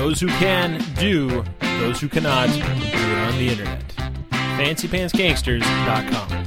those who can do, those who cannot do it on the internet. FancyPantsGangsters.com.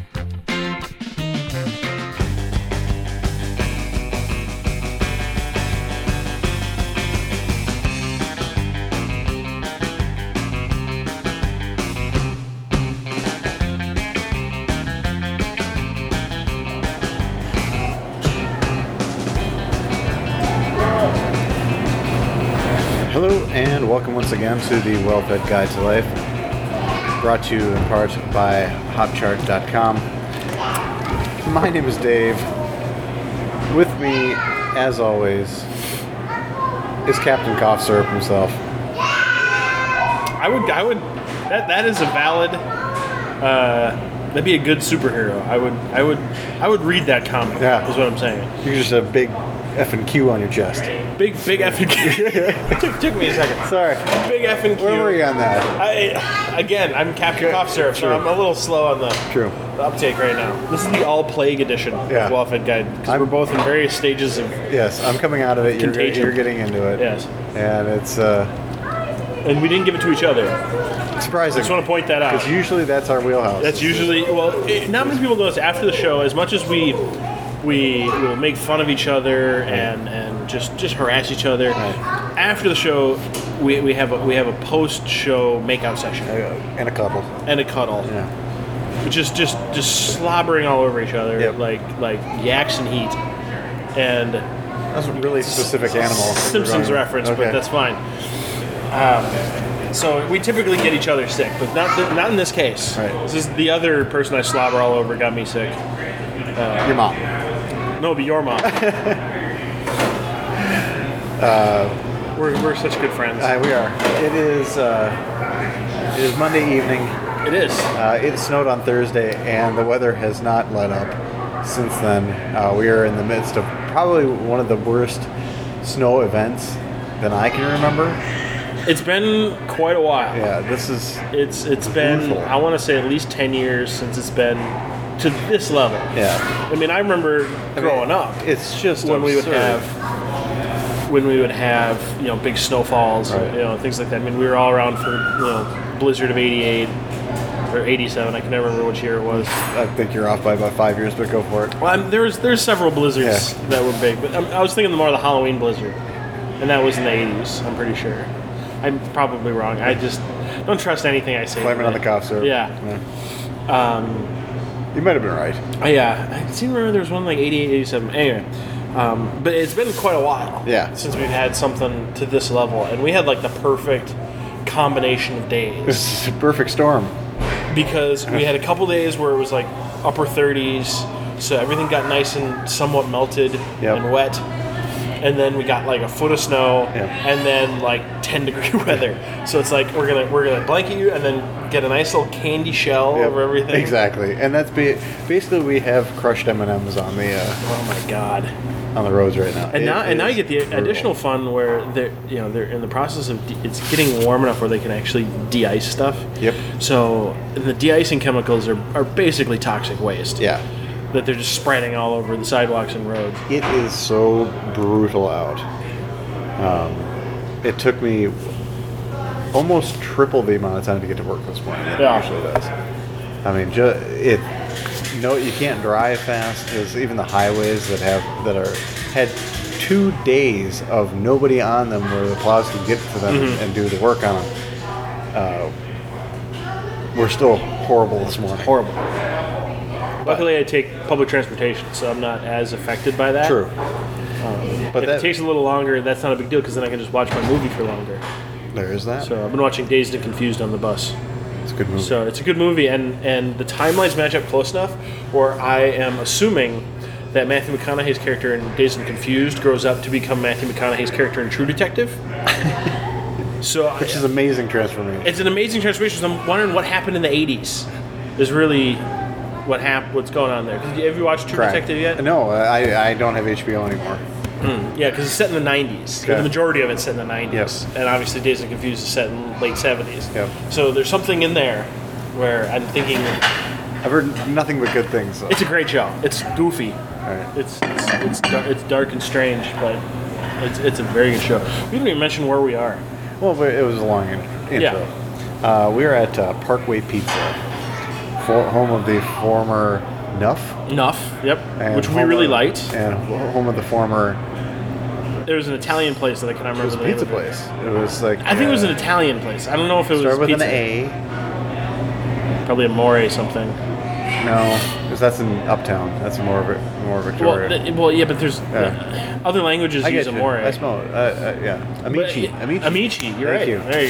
Hello and welcome once again to the Well-Fed Guide to Life, brought to you in part by HopChart.com. My name is Dave. With me, as always, is Captain Cough Syrup himself. I would. That is a valid. That'd be a good superhero. I would read that comic. Yeah. Is what I'm saying. You're just a big effing Q on your chest. Big effing Q. took me a second. Sorry. Big effing Q. Where were you on that? I'm Captain Cough Syrup, so I'm a little slow on the uptake right now. This is the all plague edition of Well-Fed Guide, because we're both in various stages of Yes, I'm coming out of it. You're getting into it. Yes. And it's and we didn't give it to each other. surprising. I just want to point that out. Because usually that's our wheelhouse. That's usually, not many people know this. After the show, as much as we will make fun of each other and just harass each other. Right. After the show, we have a post-show makeout session And a couple. and a cuddle, Yeah. which is just slobbering all over each other, Yep. like yaks in heat. And That's a really specific animal. Simpsons reference, but that's fine. So we typically get each other sick, but not in this case. Right. This is the other person I slobber all over got me sick. Your mom. No, but your mom. We're such good friends. We are. It is Monday evening. It is. It snowed on Thursday, and the weather has not let up since then. We are in the midst of probably one of the worst snow events than I can remember. It's been quite a while. Yeah, this is. It's been, brutal. I want to say, at least 10 years since it's been to this level. Yeah. I mean, I remember growing up. It's just when we absurd. would have big snowfalls, Right. and things like that. I mean, we were all around for blizzard of '88 or '87. I can never remember which year it was. I think you're off by about 5 years, but go for it. Well, there's several blizzards that were big, but I was thinking more of the Halloween blizzard, and that was in the '80s. I'm pretty sure. I'm probably wrong. I just don't trust anything I say. Blame it on the cough syrup. Yeah. You might have been right. Yeah, I seem to remember there was one like 88, 87. Anyway, but it's been quite a while since we've had something to this level. And we had like the perfect combination of days. This is a perfect storm. Because we had a couple days where it was like upper 30s, so everything got nice and somewhat melted and wet. And then we got like a foot of snow, and then like 10-degree weather. So it's like we're gonna blanket you, and then get a nice little candy shell over everything. Exactly, and that's basically we have crushed M&Ms on the. Oh my god. On the roads right now. And now you get the additional fun where they're in the process of it's getting warm enough where they can actually de-ice stuff. Yep. So the de-icing chemicals are basically toxic waste. Yeah. That they're just spreading all over the sidewalks and roads. It is so brutal out. It took me almost triple the amount of time to get to work this morning than it usually does. I mean, you can't drive fast because even the highways that had 2 days of nobody on them where the plows could get to them and do the work on them. We're still horrible this morning. Horrible. Luckily, I take public transportation, so I'm not as affected by that. True. But if it takes a little longer, that's not a big deal because then I can just watch my movie for longer. There is that. So I've been watching Dazed and Confused on the bus. It's a good movie. So it's a good movie, and the timelines match up close enough where I am assuming that Matthew McConaughey's character in Dazed and Confused grows up to become Matthew McConaughey's character in True Detective. Which is amazing transformation. It's an amazing transformation. So I'm wondering what happened in the 80s is really what's going on there. Have you watched True Detective yet? No, I don't have HBO anymore. Yeah, because it's set in the 90s. Okay. The majority of it's set in the 90s. Yes. And obviously Dazed and Confused is set in late 70s. Yep. So there's something in there where I'm thinking... I've heard nothing but good things. So. It's a great show. It's goofy. Right. It's dark and strange, but it's a very good show. We didn't even mention where we are. Well, but it was a long intro. Yeah. We were at Parkway Pizza, home of the former Nuff. Nuff, yep. Which we really liked. And home of the former... There was an Italian place that I cannot remember the name of. It was a pizza place. It was like... I think it was an Italian place. I don't know if it was started with pizza. an A. Probably Amore something. No, because that's in Uptown. That's more Victoria. Well, yeah, but there's other languages I use get you. Amore. I smell it. Yeah. Amici. Amici, you're right. Thank you. There you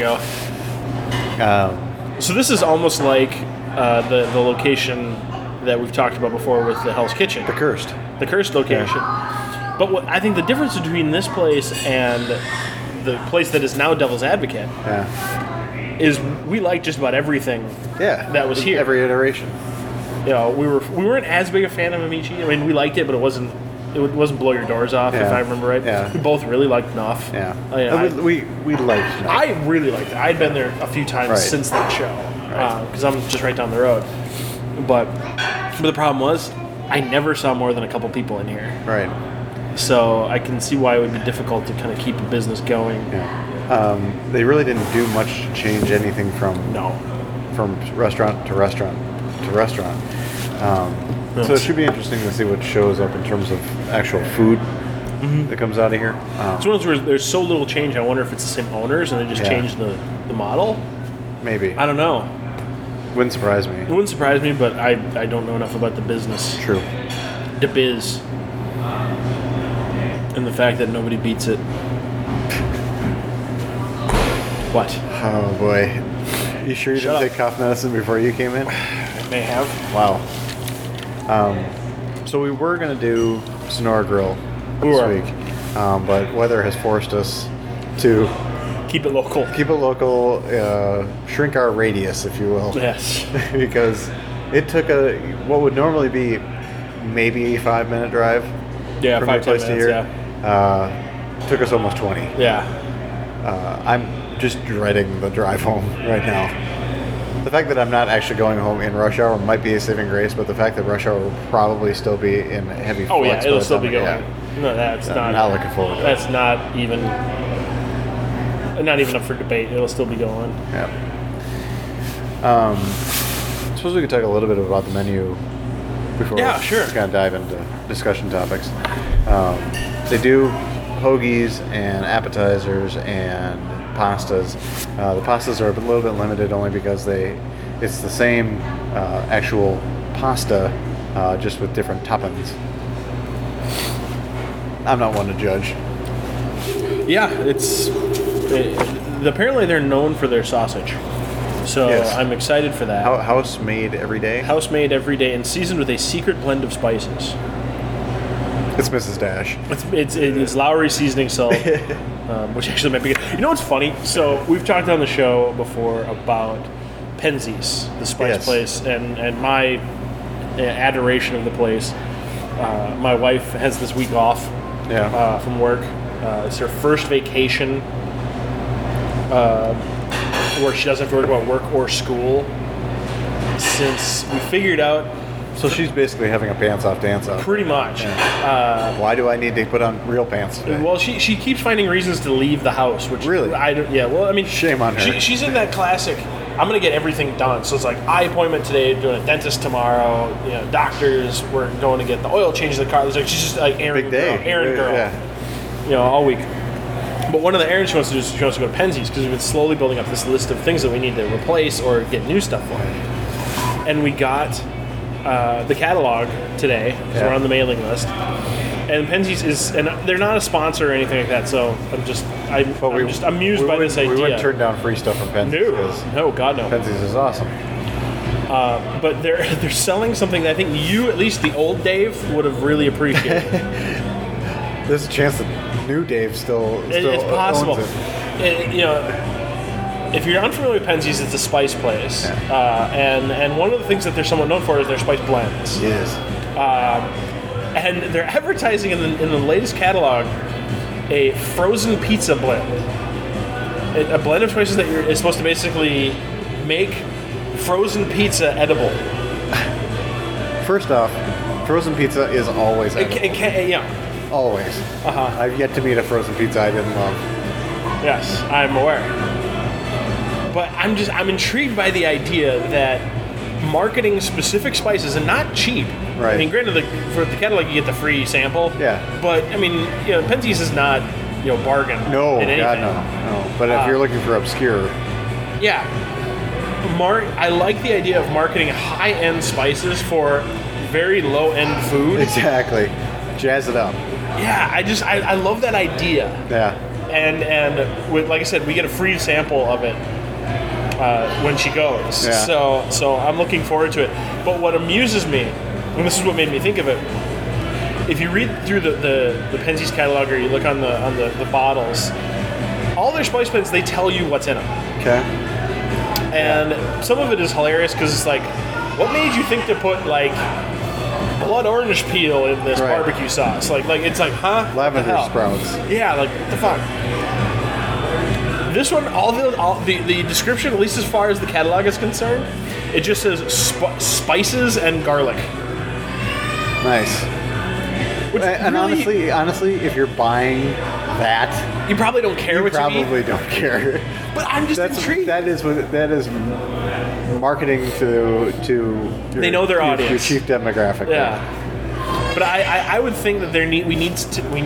go. So this is almost like the location that we've talked about before with the Hell's Kitchen. The Cursed location. Yeah. But what I think the difference between this place and the place that is now Devil's Advocate is we like just about everything that was here. Every iteration. You know, we weren't as big a fan of Amici. I mean, we liked it, but it wasn't blow your doors off, if I remember right. Yeah. We both really liked Nuff. Yeah. We liked Nuff. I really liked it. I'd been there a few times since that show because I'm just right down the road. But the problem was I never saw more than a couple people in here. Right. So I can see why it would be difficult to kind of keep a business going. Yeah. They really didn't do much to change anything from restaurant to restaurant to restaurant. So it should be interesting to see what shows up in terms of actual food that comes out of here. It's one of those where there's so little change. I wonder if it's the same owners and they just changed the model. Maybe. I don't know. Wouldn't surprise me. It wouldn't surprise me, but I don't know enough about the business. True. The biz. And the fact that nobody beats it. What? Oh, boy. You sure you didn't take cough medicine before you came in? I may have. Wow. So we were going to do Sonora Grill this week, but weather has forced us to keep it local. Shrink our radius, if you will. Yes. Because it took what would normally be maybe a 5-minute drive. Yeah, from 5-10 minutes. here. Took us almost 20. Yeah. I'm just dreading the drive home right now. The fact that I'm not actually going home in rush hour might be a saving grace, but the fact that rush hour will probably still be in heavy flux. Oh yeah, it'll still be going. Yeah. No, that's I'm not looking forward to it. That's not even up for debate. It'll still be going. Yeah. Suppose we could talk a little bit about the menu before we kind of dive into discussion topics. They do hoagies and appetizers and pastas. The pastas are a little bit limited only because it's the same actual pasta, just with different toppings. I'm not one to judge. Yeah, apparently they're known for their sausage. So I'm excited for that. House made every day? House made every day and seasoned with a secret blend of spices. It's Mrs. Dash. It's Lowry seasoning salt, which actually might be good. You know what's funny? So we've talked on the show before about Penzies, the spice place, and my adoration of the place. My wife has this week off from work. It's her first vacation where she doesn't have to worry about work or school since we figured out. So she's basically having a pants-off dance-off. Pretty much. Yeah. Why do I need to put on real pants today? Well, she keeps finding reasons to leave the house, which really, shame on her. She's in that classic. I'm gonna get everything done. So it's like eye appointment today, doing a dentist tomorrow. Doctors. We're going to get the oil change in the car. It's like she's just like errand girl. Yeah. All week. But one of the errands she wants to do is she wants to go to Penzies because we've been slowly building up this list of things that we need to replace or get new stuff for. And we got the catalog today because we're on the mailing list. And Penzies and they're not a sponsor or anything like that. So I'm just amused by this idea. We wouldn't turn down free stuff from Penzies. No, God no. Penzies is awesome. But they're selling something that I think you, at least the old Dave, would have really appreciated. There's a chance that new Dave still it's possible. owns it. If you're unfamiliar with Penzies, it's a spice place, and one of the things that they're somewhat known for is their spice blends. Yes. And they're advertising in the latest catalog a frozen pizza blend, a blend of spices that is supposed to basically make frozen pizza edible. First off, frozen pizza is always edible. Always. I've yet to meet a frozen pizza I didn't love. Yes, I'm aware. But I'm intrigued by the idea that marketing specific spices, and not cheap. Right. I mean, granted, for the catalog you get the free sample. Yeah. But I mean, Penzies is not bargain. No, in anything. God, no. But if you're looking for obscure, yeah. I like the idea of marketing high-end spices for very low-end food. Exactly. Jazz it up. Yeah, I love that idea. Yeah. And with, like I said, we get a free sample of it when she goes. Yeah. So I'm looking forward to it. But what amuses me, and this is what made me think of it, if you read through the Penzies catalog or you look on the bottles, all their spice blends, they tell you what's in them. Okay. And some of it is hilarious because it's like, what made you think to put like blood orange peel in this barbecue sauce? Like it's like, huh? Lavender sprouts. Yeah, like what the fuck? This one, all the description, at least as far as the catalog is concerned, it just says spices and garlic. Nice. And really, honestly, if you're buying that, you probably don't care what you eat. You probably don't care. But I'm just intrigued. That is marketing to they know their audience, your chief demographic. Yeah. But I would think that we need.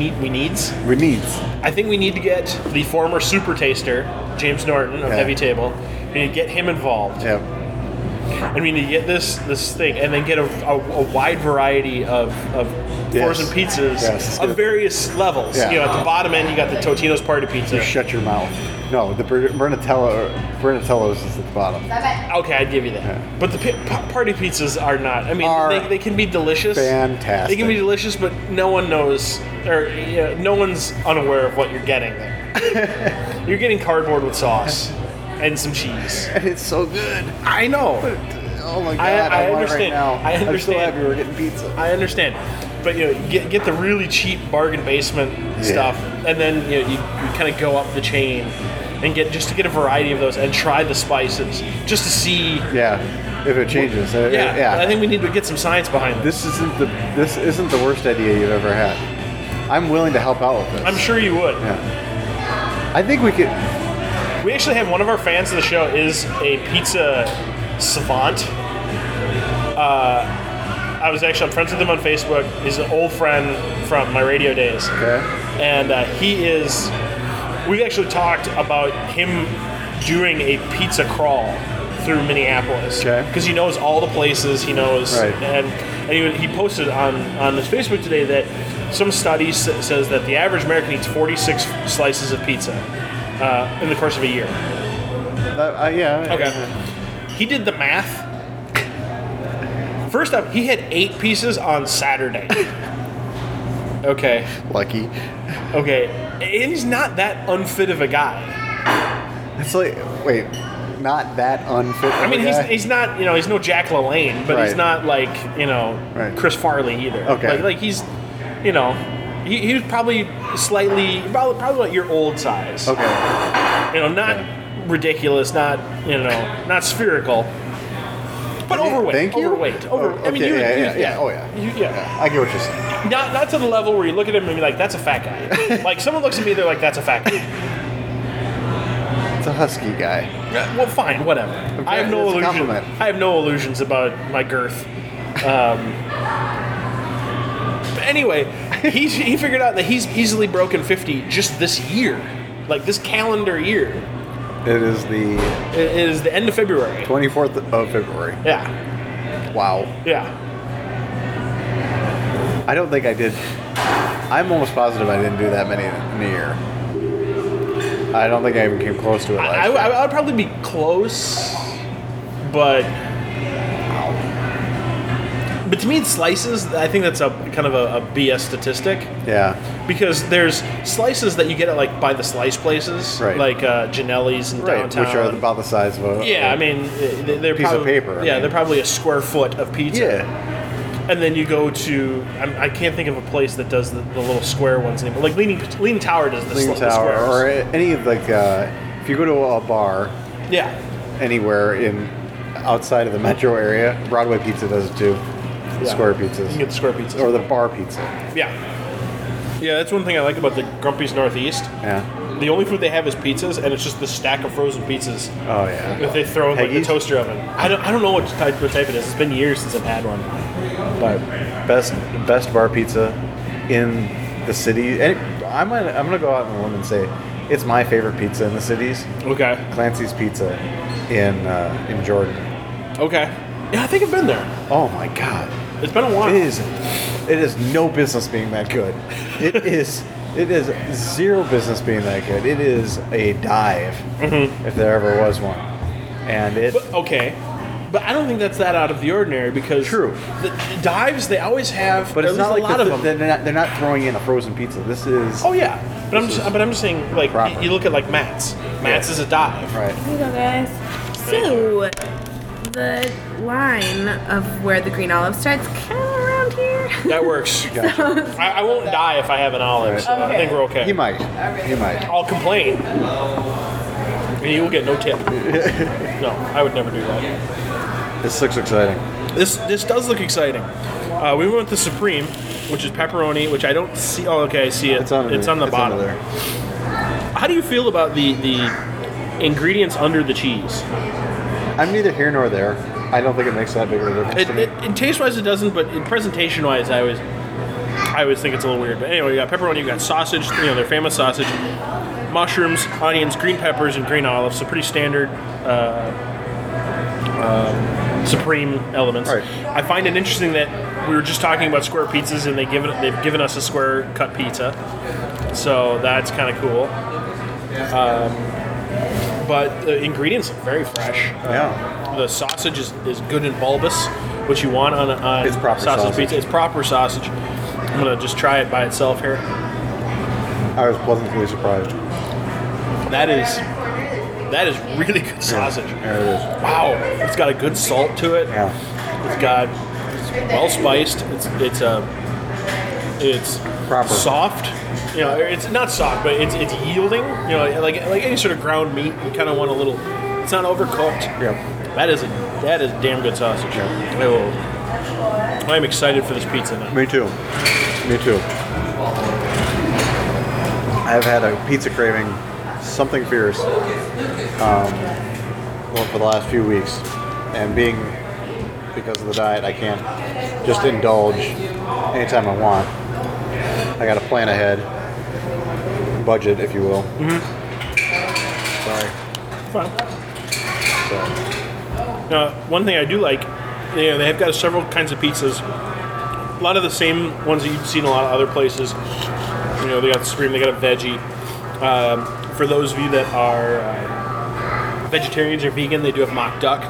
I think we need to get the former super taster, James Norton of Heavy Table. We need to get him involved. Yep. And we need to get this thing, and then get a wide variety of frozen pizzas of various levels. Yeah. At the bottom end, you got the Totino's Party Pizza. You shut your mouth. No, the Bernatello's is at the bottom. Okay, I'd give you that. Yeah. But the party pizzas are not. I mean, they can be delicious. Fantastic. They can be delicious, but no one knows, or no one's unaware of what you're getting there. You're getting cardboard with sauce and some cheese. And it's so good. I know. Oh my God, I understand. Right now. I understand. I'm so happy we're getting pizza. I understand. But get the really cheap bargain basement stuff, and then you kind of go up the chain and get a variety of those and try the spices just to see. Yeah, if it changes. I think we need to get some science behind this. This isn't the worst idea you've ever had. I'm willing to help out with this. I'm sure you would. Yeah. I think we could. We actually have one of our fans of the show is a pizza savant. I'm friends with him on Facebook. He's an old friend from my radio days. Okay. And we've actually talked about him doing a pizza crawl through Minneapolis. Okay. Because he knows all the places, he knows. Right. And he posted on his Facebook today that some study says that the average American eats 46 slices of pizza in the course of a year. Yeah. Okay. He did the math. First up, he had 8 pieces on Saturday. Okay. Lucky. Okay. And he's not that unfit of a guy. It's like, wait, not that unfit of a guy? He's not, he's no Jack LaLanne, but he's not like, Chris Farley either. Okay. Like he's, he was probably probably like your old size. Okay. Not ridiculous, not spherical. But overweight. Thank you. Overweight. Okay. I mean, yeah. Oh yeah. I get what you're saying. Not to the level where you look at him and be like, "That's a fat guy." Like someone looks at me, they're like, "That's a fat guy." It's a husky guy. Well, fine, whatever. I have no illusions. Compliment. I have no illusions about my girth. But anyway, he figured out that he's easily broken 50 just this year, like this calendar year. It is the end of February. 24th of February. Yeah. Wow. Yeah. I don't think I did. I'm almost positive I didn't do that many in a year. I don't think I even came close to it last year. I would probably be close, but to me, it's slices. I think that's a kind of a BS statistic. Yeah. Because there's slices that you get at by the slice places, like Ginelli's and downtown, which are about the size of a I mean they're piece of paper. They're probably a square foot of pizza. Yeah. And then you go to I can't think of a place that does the little square ones anymore. Like Leaning Tower does the Leaning Tower, or any of if you go to a bar, anywhere outside of the metro area, Broadway Pizza does it too. Square pizzas. You can get the square pizzas. Or the bar pizza. Yeah. Yeah, that's one thing I like about the Grumpy's Northeast. Yeah. the only food they have is pizzas, and it's just the stack of frozen pizzas. Oh yeah. That they throw in like the toaster oven. I don't know what type it is. It's been years since I've had one. But best bar pizza in the city. And I'm gonna go out on a limb and say it's my favorite pizza in the cities. Okay. Clancy's Pizza in Jordan. Okay. Yeah, I think I've been there. Oh my God. It's been a while. It is no business being that good. It is zero business being that good. It is a dive, if there ever was one. And but I don't think that's that out of the ordinary because true. The dives they always have, but it's not like a lot of them. They're not throwing in a frozen pizza. This is. Oh yeah, but I'm just saying like you look at like Matt's. Matt's is a dive. Right. Here you go, guys. So the line of where the green olive starts kind of around here. That works. Gotcha. I won't die if I have an olive, so I think we're okay. He might. I'll complain. And you will get no tip. No, I would never do that. This looks exciting. This does look exciting. We went with the Supreme, which is pepperoni, which I don't see. Oh, okay, I see it. It's on the bottom. There. How do you feel about the ingredients under the cheese? I'm neither here nor there. I don't think it makes that big of a difference to me. In taste-wise, it doesn't, but in presentation-wise, I always think it's a little weird. But anyway, you got pepperoni, you got sausage, their famous sausage, mushrooms, onions, green peppers, and green olives. So pretty standard Supreme elements. Right. I find it interesting that we were just talking about square pizzas, and they've given us a square cut pizza. So that's kind of cool. But the ingredients look very fresh. Yeah. The sausage is good and bulbous, which you want on it's proper sausage pizza. It's proper sausage. I'm going to just try it by itself here. I was pleasantly surprised. That is really good sausage. Yeah, it is. Wow. It's got a good salt to it. Yeah. It's well spiced. It's proper. Soft. It's not soft, but it's yielding. Like any sort of ground meat, you kind of want a little. It's not overcooked. Yeah. That is damn good sausage. I'm excited for this pizza now. Me too. I've had a pizza craving, something fierce, for the last few weeks, and because of the diet, I can't just indulge anytime I want. I got to plan ahead, budget, if you will. Sorry. Fine. One thing I do like, they've got several kinds of pizzas. A lot of the same ones that you've seen a lot of other places. They got the Supreme, they got a veggie. For those of you that are vegetarians or vegan, they do have mock duck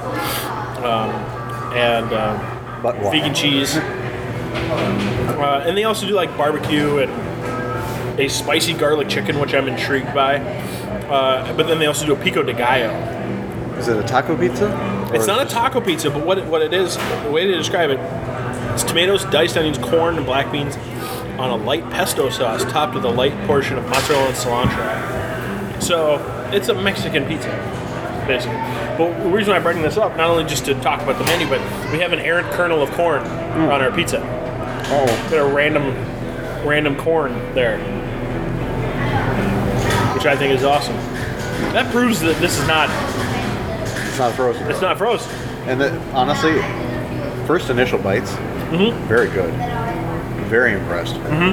and vegan cheese. And they also do like barbecue and a spicy garlic chicken, which I'm intrigued by. But then they also do a pico de gallo. Is it a taco pizza? It's not a taco pizza, but what it is, the way to describe it, it's tomatoes, diced onions, corn, and black beans on a light pesto sauce topped with a light portion of mozzarella and cilantro. So it's a Mexican pizza, basically. But the reason I bring this up, not only just to talk about the menu, but we have an errant kernel of corn on our pizza. Oh. Got a random corn there, which I think is awesome. That proves that this is not... It's not frozen. It's not frozen. And honestly, first initial bites, very good. Very impressed.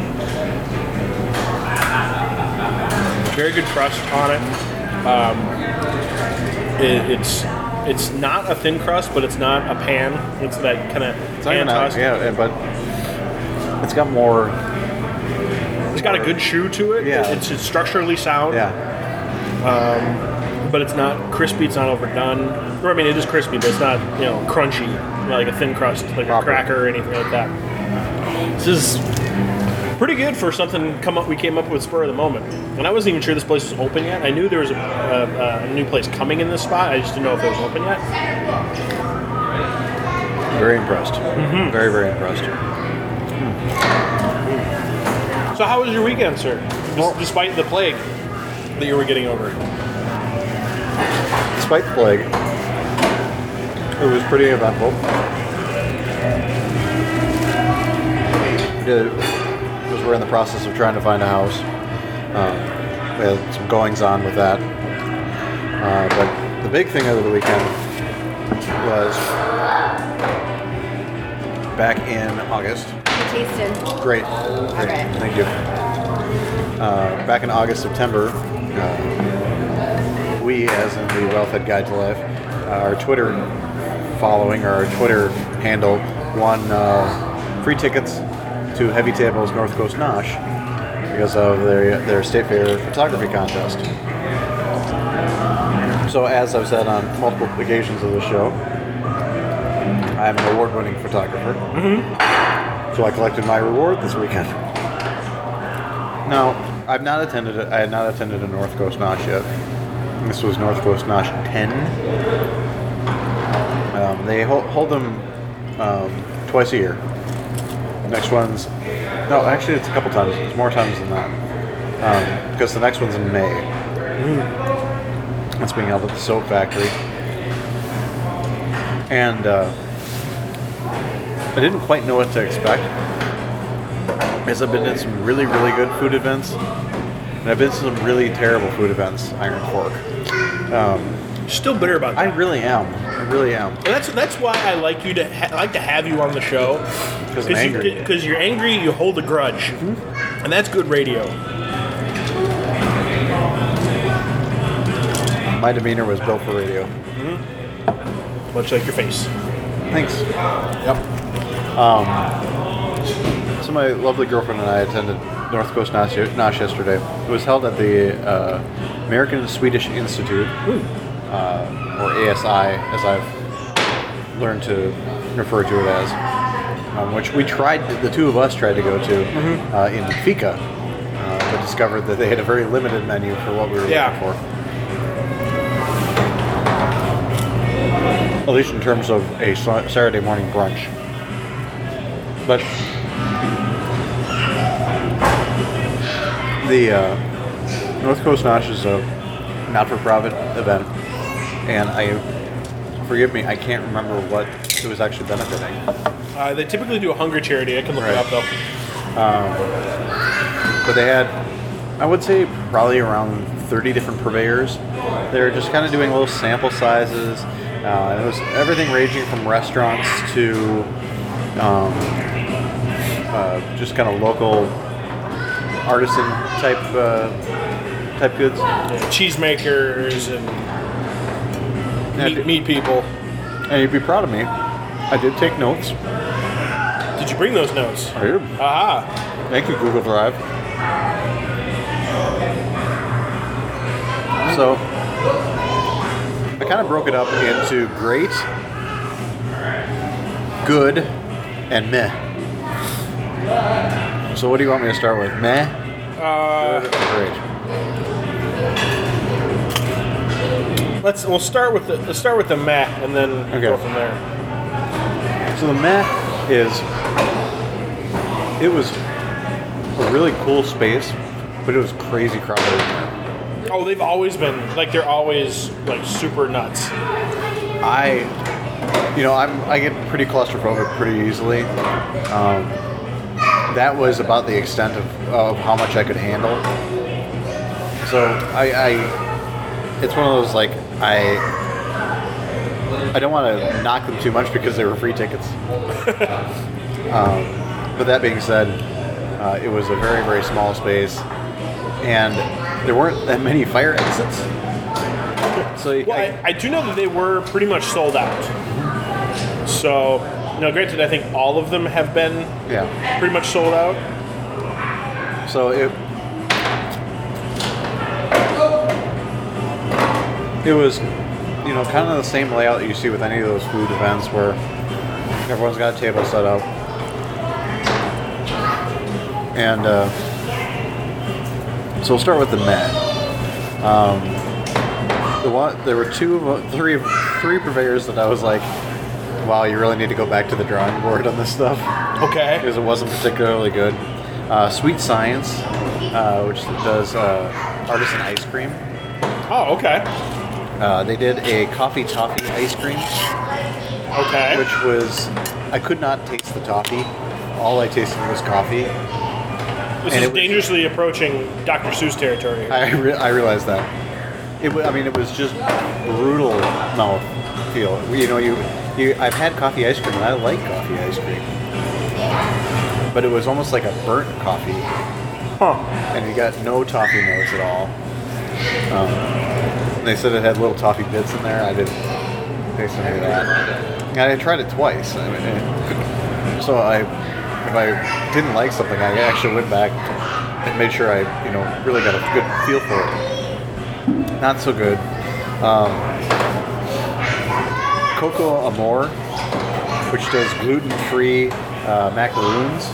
Very good crust on it. It's not a thin crust, but it's not a pan. It's that kind of pan tossed. Yeah, but it's got more. It's got a good chew to it. Yeah. It's structurally sound. Yeah. But it's not crispy. It's not overdone. Or, I mean, it is crispy, but it's not crunchy, like a thin crust, like a cracker or anything like that. This is pretty good for something we came up with spur of the moment. And I wasn't even sure this place was open yet. I knew there was a new place coming in this spot. I just didn't know if it was open yet. Very impressed. Very, very impressed. So how was your weekend, sir? Despite the plague that you were getting over. Despite the plague, it was pretty eventful. Because we're in the process of trying to find a house. we had some goings on with that. But the big thing over the weekend was back in August. Tasted. Great. Okay. Thank you. Back in August, September, we, as in the Well-Fed Guide to Life, our Twitter following, or our Twitter handle, won free tickets to Heavy Tables North Coast Nosh because of their State Fair photography contest. So, as I've said on multiple occasions of the show, I'm an award-winning photographer. Mm-hmm. So I collected my reward this weekend. Now, I had not attended a North Coast Nosh yet. This was North Coast Nosh 10. They hold them twice a year. Next one's... No, actually it's a couple times. It's more times than that. Because the next one's in May. It's being held at the Soap Factory. And I didn't quite know what to expect. As I've been to some really, really good food events. And I've been to some really terrible food events, Iron Fork. Still bitter about that. I really am. And that's why I like you to like to have you on the show. Because I'm angry. Because you're angry, you hold a grudge, and that's good radio. My demeanor was built for radio. Mm-hmm. Much like your face. Thanks. Yep. So my lovely girlfriend and I attended North Coast Nosh yesterday. It was held at the American Swedish Institute, or ASI, as I've learned to refer to it as, which the two of us tried to go to in Fika, but discovered that they had a very limited menu for what we were looking for. At least in terms of a Saturday morning brunch. But the North Coast Nosh is a not-for-profit event, and forgive me, I can't remember what it was actually benefiting. They typically do a hunger charity. I can look it up, though. But they had, I would say, probably around 30 different purveyors. They were just kind of doing little sample sizes. It was everything ranging from restaurants to just kind of local artisan type goods. Yeah, cheesemakers and meat people. And you'd be proud of me. I did take notes. Did you bring those notes? I did. Aha. Thank you, Google Drive. So I kind of broke it up into great, good, and meh. So what do you want me to start with? Meh? Good, or great? We'll start with the meh, and then go from there. So the meh is, it was a really cool space, but it was crazy crowded in there. Oh, they've always been they're always super nuts. I get pretty claustrophobic pretty easily. That was about the extent of how much I could handle. So it's one of those I don't want to knock them too much because they were free tickets. But that being said, it was a very, very small space, and there weren't that many fire exits. So I do know that they were pretty much sold out. So, granted, I think all of them have been pretty much sold out. So it was, kind of the same layout that you see with any of those food events where everyone's got a table set up. And so we'll start with the meh. There were three purveyors that I was like, wow, you really need to go back to the drawing board on this stuff. Okay. Because it wasn't particularly good. Sweet Science, which does artisan ice cream. Oh, okay. They did a coffee toffee ice cream. Okay. Which was, I could not taste the toffee. All I tasted was coffee. This is dangerously approaching Dr. Seuss territory. I realized that. It was just brutal mouth feel. I've had coffee ice cream, and I like coffee ice cream. But it was almost like a burnt coffee. And you got no toffee notes at all. They said it had little toffee bits in there. I didn't taste any of that. And I tried it twice. So if I didn't like something, I actually went back and made sure I, really got a good feel for it. Not so good. Coco Amor, which does gluten-free macaroons.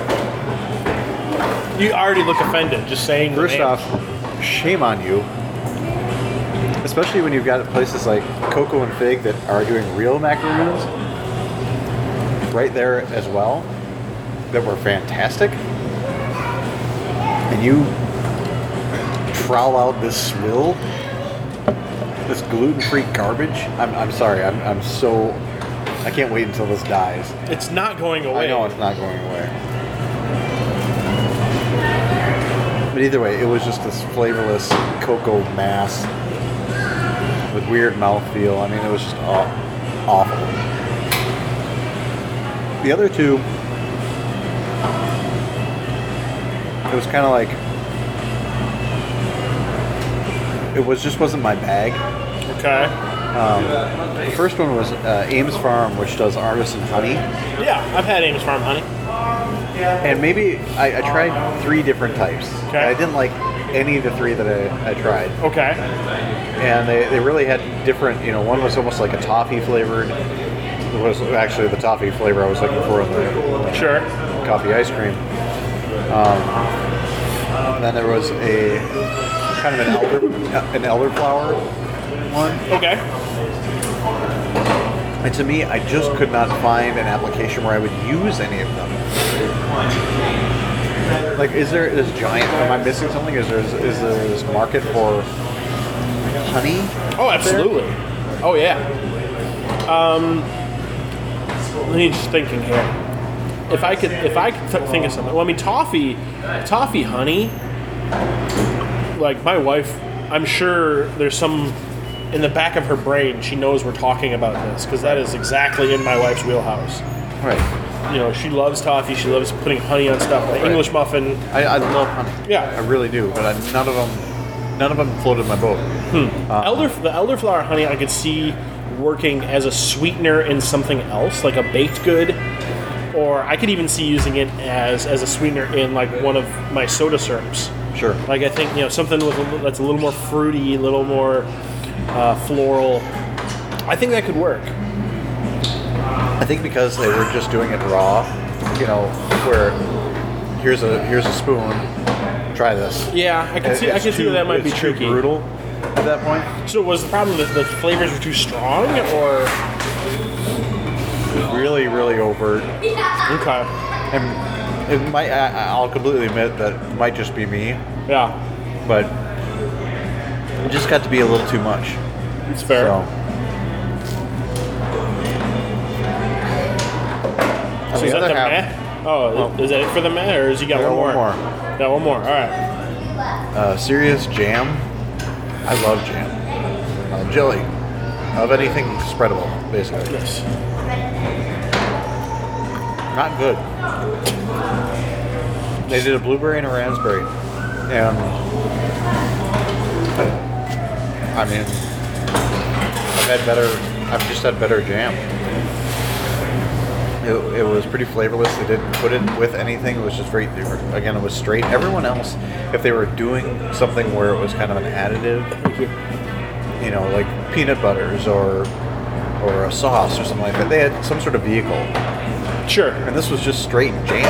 You already look offended just saying. First off, shame on you. Especially when you've got places like Coco and Fig that are doing real macaroons right there as well, that were fantastic. And you trowel out this swill, this gluten-free garbage. I'm sorry. I can't wait until this dies. It's not going away. I know it's not going away. But either way, it was just this flavorless cocoa mass with weird mouthfeel. I mean, it was just awful. The other two, it was kind of like, just wasn't my bag. Okay. The first one was Ames Farm, which does artisan honey. Yeah, I've had Ames Farm honey. And maybe I tried 3 different types. Okay. I didn't like any of the 3 that I tried. Okay. And they really had different, one was almost like a toffee flavored. It was actually the toffee flavor I was looking for in the coffee ice cream. And then there was a kind of an elderflower one. Okay. And to me, I just could not find an application where I would use any of them. Like, is there this giant? Am I missing something? Is there this market for honey? Oh, absolutely. There? Oh, yeah. Let me just thinking here. If I could think of something. Well, I mean, toffee honey. Like my wife, I'm sure there's some in the back of her brain. She knows we're talking about this because that is exactly in my wife's wheelhouse. Right. She loves toffee. She loves putting honey on stuff. Like English muffin. I love honey. Yeah, I really do. But none of them floated my boat. The elderflower honey, I could see working as a sweetener in something else, like a baked good, or I could even see using it as a sweetener in like one of my soda syrups. Sure. Like I think something that's a little more fruity, a little more floral. I think that could work. I think because they were just doing it raw, where here's a spoon, try this. Yeah, I can see where that might be tricky. Too brutal at that point. So was the problem that the flavors were too strong, or really, really overt? Okay. And it might. I'll completely admit that it might just be me. Yeah. But it just got to be a little too much. It's fair. So is that the meh? Oh, is that it for the meh, or has he got one more? Got one more. All right. Serious jam. I love jam. Jelly. Of anything spreadable, basically. Yes. Not good. They did a blueberry and a raspberry. And I mean, I've just had better jam. It was pretty flavorless. They didn't put it with anything. It was just it was straight. Everyone else, if they were doing something where it was kind of an additive, like peanut butters or a sauce or something like that, they had some sort of vehicle. Sure. And this was just straight jam.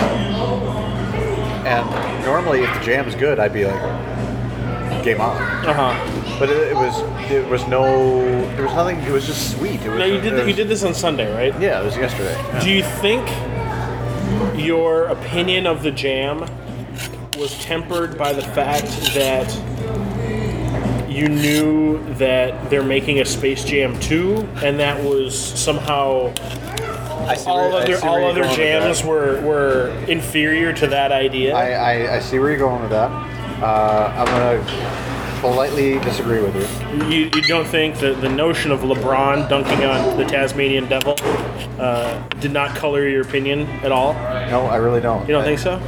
And normally, if the jam's good, I'd be like, game on. But there was nothing. It was just sweet. Now you did this on Sunday, right? Yeah, it was yesterday. Yeah. Do you think your opinion of the jam was tempered by the fact that you knew that they're making a Space Jam 2, and that was somehow all other jams were inferior to that idea. I see where you're going with that. I'm going to politely disagree with you. You don't think that the notion of LeBron dunking on the Tasmanian Devil did not color your opinion at all? No, I really don't. You don't think so?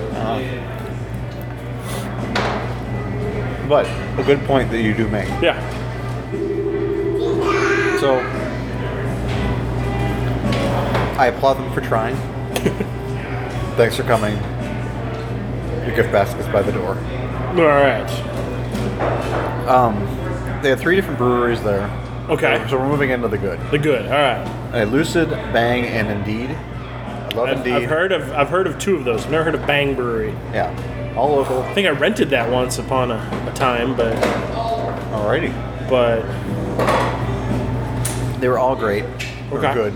But a good point that you do make. Yeah. So, I applaud them for trying. Thanks for coming. Your gift basket's by the door. All right. They had 3 different breweries there. Okay. So we're moving into the good. The good. All right. Lucid, Bang, and Indeed. I love Indeed. I've heard of 2 of those. I've never heard of Bang Brewery. Yeah. All local. I think I rented that once upon a time, but. Alrighty. But. They were all great. They were good.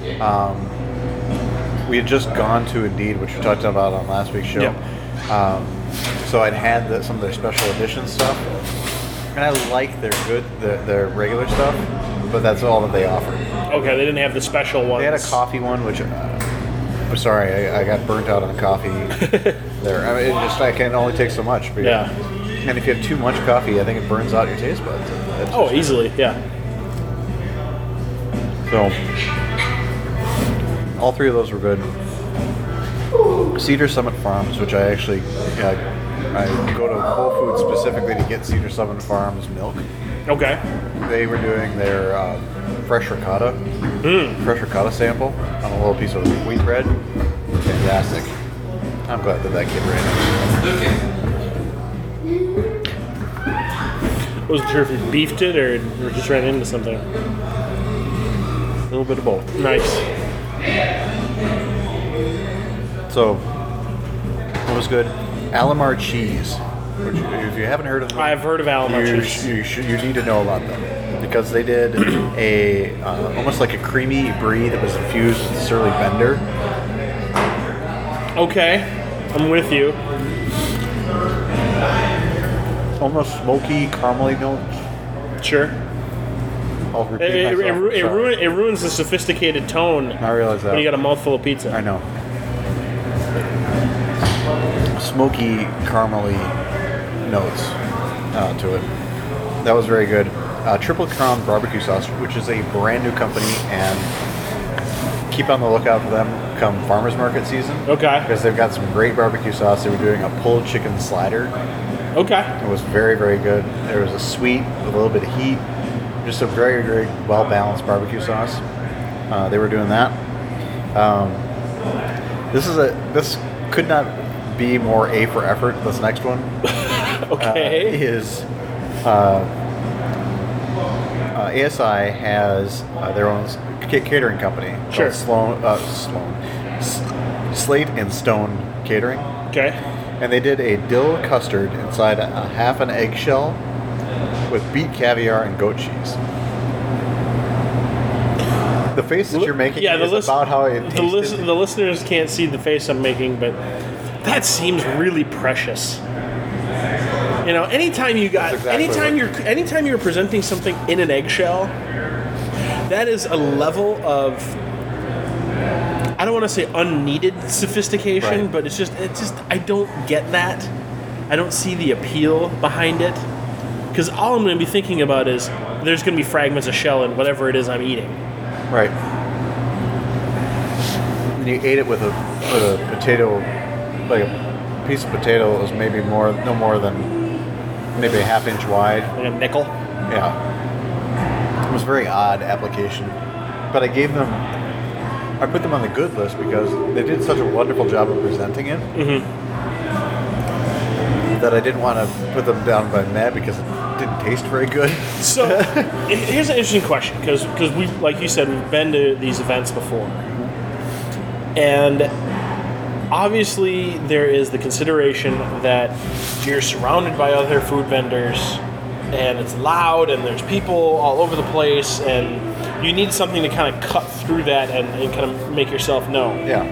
We had just gone to Indeed, which we talked about on last week's show. Yep. So I'd had some of their special edition stuff, and I like their regular stuff, but that's all that they offered. Okay, they didn't have the special ones. They had a coffee one, which I'm sorry, I got burnt out on coffee there. I mean, I can only take so much. Yeah. And if you have too much coffee, I think it burns out your taste buds. Easily, yeah. So, all 3 of those were good. Cedar Summit Farms, which I actually, I go to Whole Foods specifically to get Cedar Summit Farms milk. Okay. They were doing their fresh ricotta sample on a little piece of wheat bread. Fantastic. I'm glad that kid ran it. Wasn't sure if you beefed it or just ran into something. A little bit of both. Nice. So, what was good? Alamar Cheese. Which, if you haven't heard of them, I've heard of Alamar Cheese. You need to know about them because they did a almost like a creamy brie that was infused with Surly Bender. Okay, I'm with you. Almost smoky, caramely notes. Sure. I'll repeat myself. It ruins the sophisticated tone. I realize that. When you got a mouthful of pizza. I know. Smoky, caramely notes to it. That was very good. Triple Crown Barbecue Sauce, which is a brand new company, and keep on the lookout for them come farmers market season. Okay. Because they've got some great barbecue sauce. They were doing a pulled chicken slider. Okay. It was very, very good. There was a sweet with a little bit of heat. Just a very, very well balanced barbecue sauce. They were doing that. This could not be more A for effort. This next one is ASI has their own catering company. Sure. Slate and Stone Catering. Okay. And they did a dill custard inside a half an eggshell with beet caviar and goat cheese. The face that you're making is about how it tasted. The listeners can't see the face I'm making, but that seems really precious. You know, anytime you're presenting something in an eggshell, that is a level of, I don't want to say unneeded sophistication, right. but it's just I don't get that. I don't see the appeal behind it. Because all I'm going to be thinking about is there's going to be fragments of shell in whatever it is I'm eating. Right. And you ate it with a potato, like a piece of potato that was maybe no more than maybe a half-inch wide. Like a nickel? Yeah. It was a very odd application. But I put them on the good list because they did such a wonderful job of presenting it. Mm-hmm. That I didn't want to put them down by mad because it didn't taste very good. So, here's an interesting question, because we, like you said, we've been to these events before. And obviously there is the consideration that you're surrounded by other food vendors, and it's loud, and there's people all over the place, and you need something to kind of cut through that and kind of make yourself known. Yeah.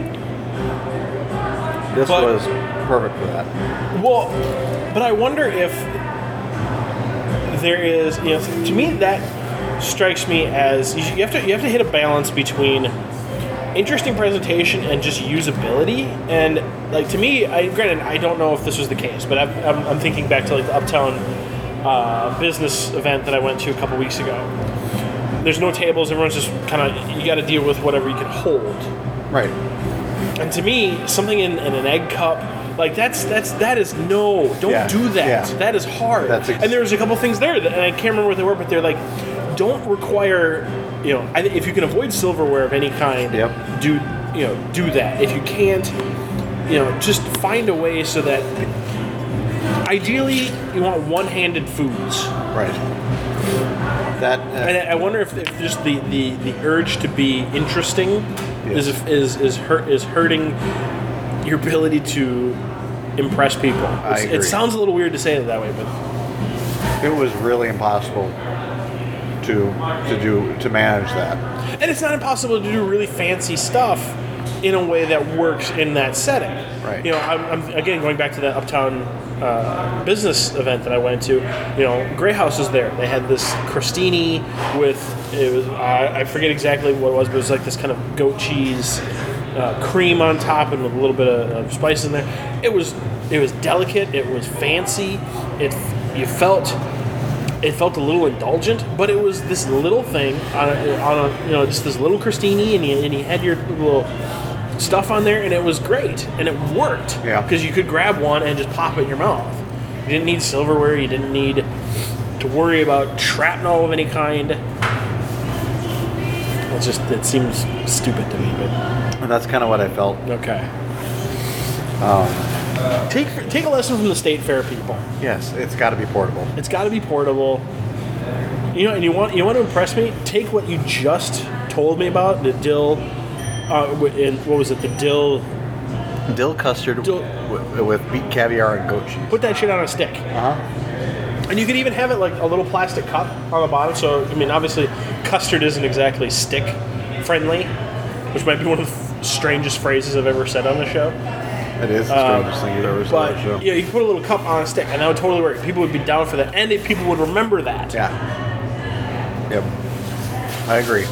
This was perfect for that. Well, but I wonder if there is, to me that strikes me as you have to hit a balance between interesting presentation and just usability. And like to me, granted, I don't know if this was the case, but I'm thinking back to like the Uptown business event that I went to a couple weeks ago. There's no tables. Everyone's just kind of, you got to deal with whatever you can hold. Right. And to me, something in an egg cup, like don't do that. Yeah. That is hard. And there's a couple things there and I can't remember what they were, but they're like, don't require, if you can avoid silverware of any kind, do that. If you can't, just find a way so that ideally you want one-handed foods. Right. And I wonder if just the urge to be interesting is hurting your ability to impress people. I agree. It sounds a little weird to say it that way, but it was really impossible to manage that. And it's not impossible to do really fancy stuff in a way that works in that setting. Right. I'm again going back to that Uptown business event that I went to. Grey House was there. They had this crostini with I forget exactly what it was, but it was like this kind of goat cheese cream on top and with a little bit of spice in there. It was delicate. It was fancy. It felt a little indulgent, but it was this little thing on a just this little crostini, and you had your little stuff on there, and it was great, and it worked. Yeah. Because you could grab one and just pop it in your mouth. You didn't need silverware. You didn't need to worry about shrapnel of any kind. It seems stupid to me, but and that's kind of what I felt. Okay. Take a lesson from the State Fair people. Yes, it's got to be portable. It's got to be portable. And you want to impress me? Take what you just told me about, the dill. And what was it? The dill custard with beet caviar and goat cheese. Put that shit on a stick. And you could even have it like a little plastic cup on the bottom. So obviously, custard isn't exactly stick friendly, which might be one of the strangest phrases I've ever said on the show. It is the strangest thing you've ever said on the show. Yeah, you can put a little cup on a stick, and that would totally work. People would be down for that, and people would remember that. Yeah. Yep. I agree.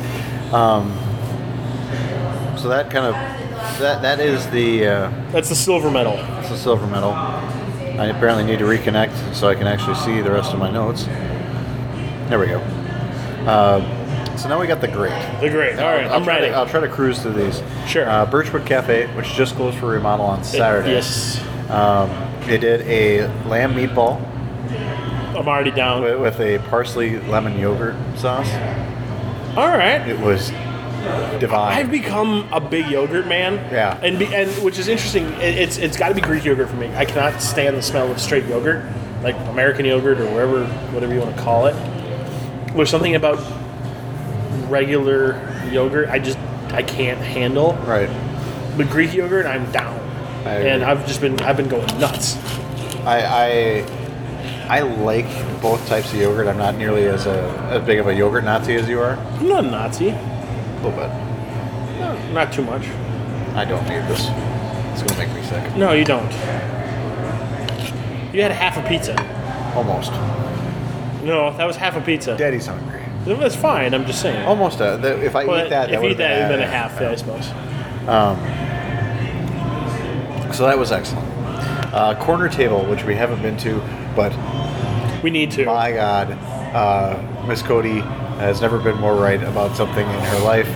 So that kind of that is the that's the silver medal. That's the silver medal. I apparently need to reconnect so I can actually see the rest of my notes. There we go. So now we got the grate. The grate. All right, I'm ready. I'll try to cruise through these. Sure. Birchwood Cafe, which just closed for remodel on Saturday. Yes. They did a lamb meatball. I'm already down. With a parsley lemon yogurt sauce. All right. It was divine. I've become a big yogurt man. Yeah. And which is interesting. It's got to be Greek yogurt for me. I cannot stand the smell of straight yogurt, like American yogurt or whatever you want to call it. There's something about regular yogurt I can't handle. Right. But Greek yogurt, I'm down. And I've been going nuts. I like both types of yogurt. I'm not nearly as big of a yogurt Nazi as you are. I'm not a Nazi. A little bit. No, not too much. I don't need this. It's going to make me sick. No, you don't. You had half a pizza. Almost. No, that was half a pizza. Daddy's hungry. That's fine, I'm just saying. Almost. If I eat that, if you eat that, it would have been a half, I suppose. So that was excellent. Corner Table, which we haven't been to, but we need to. My God, Miss Cody has never been more right about something in her life.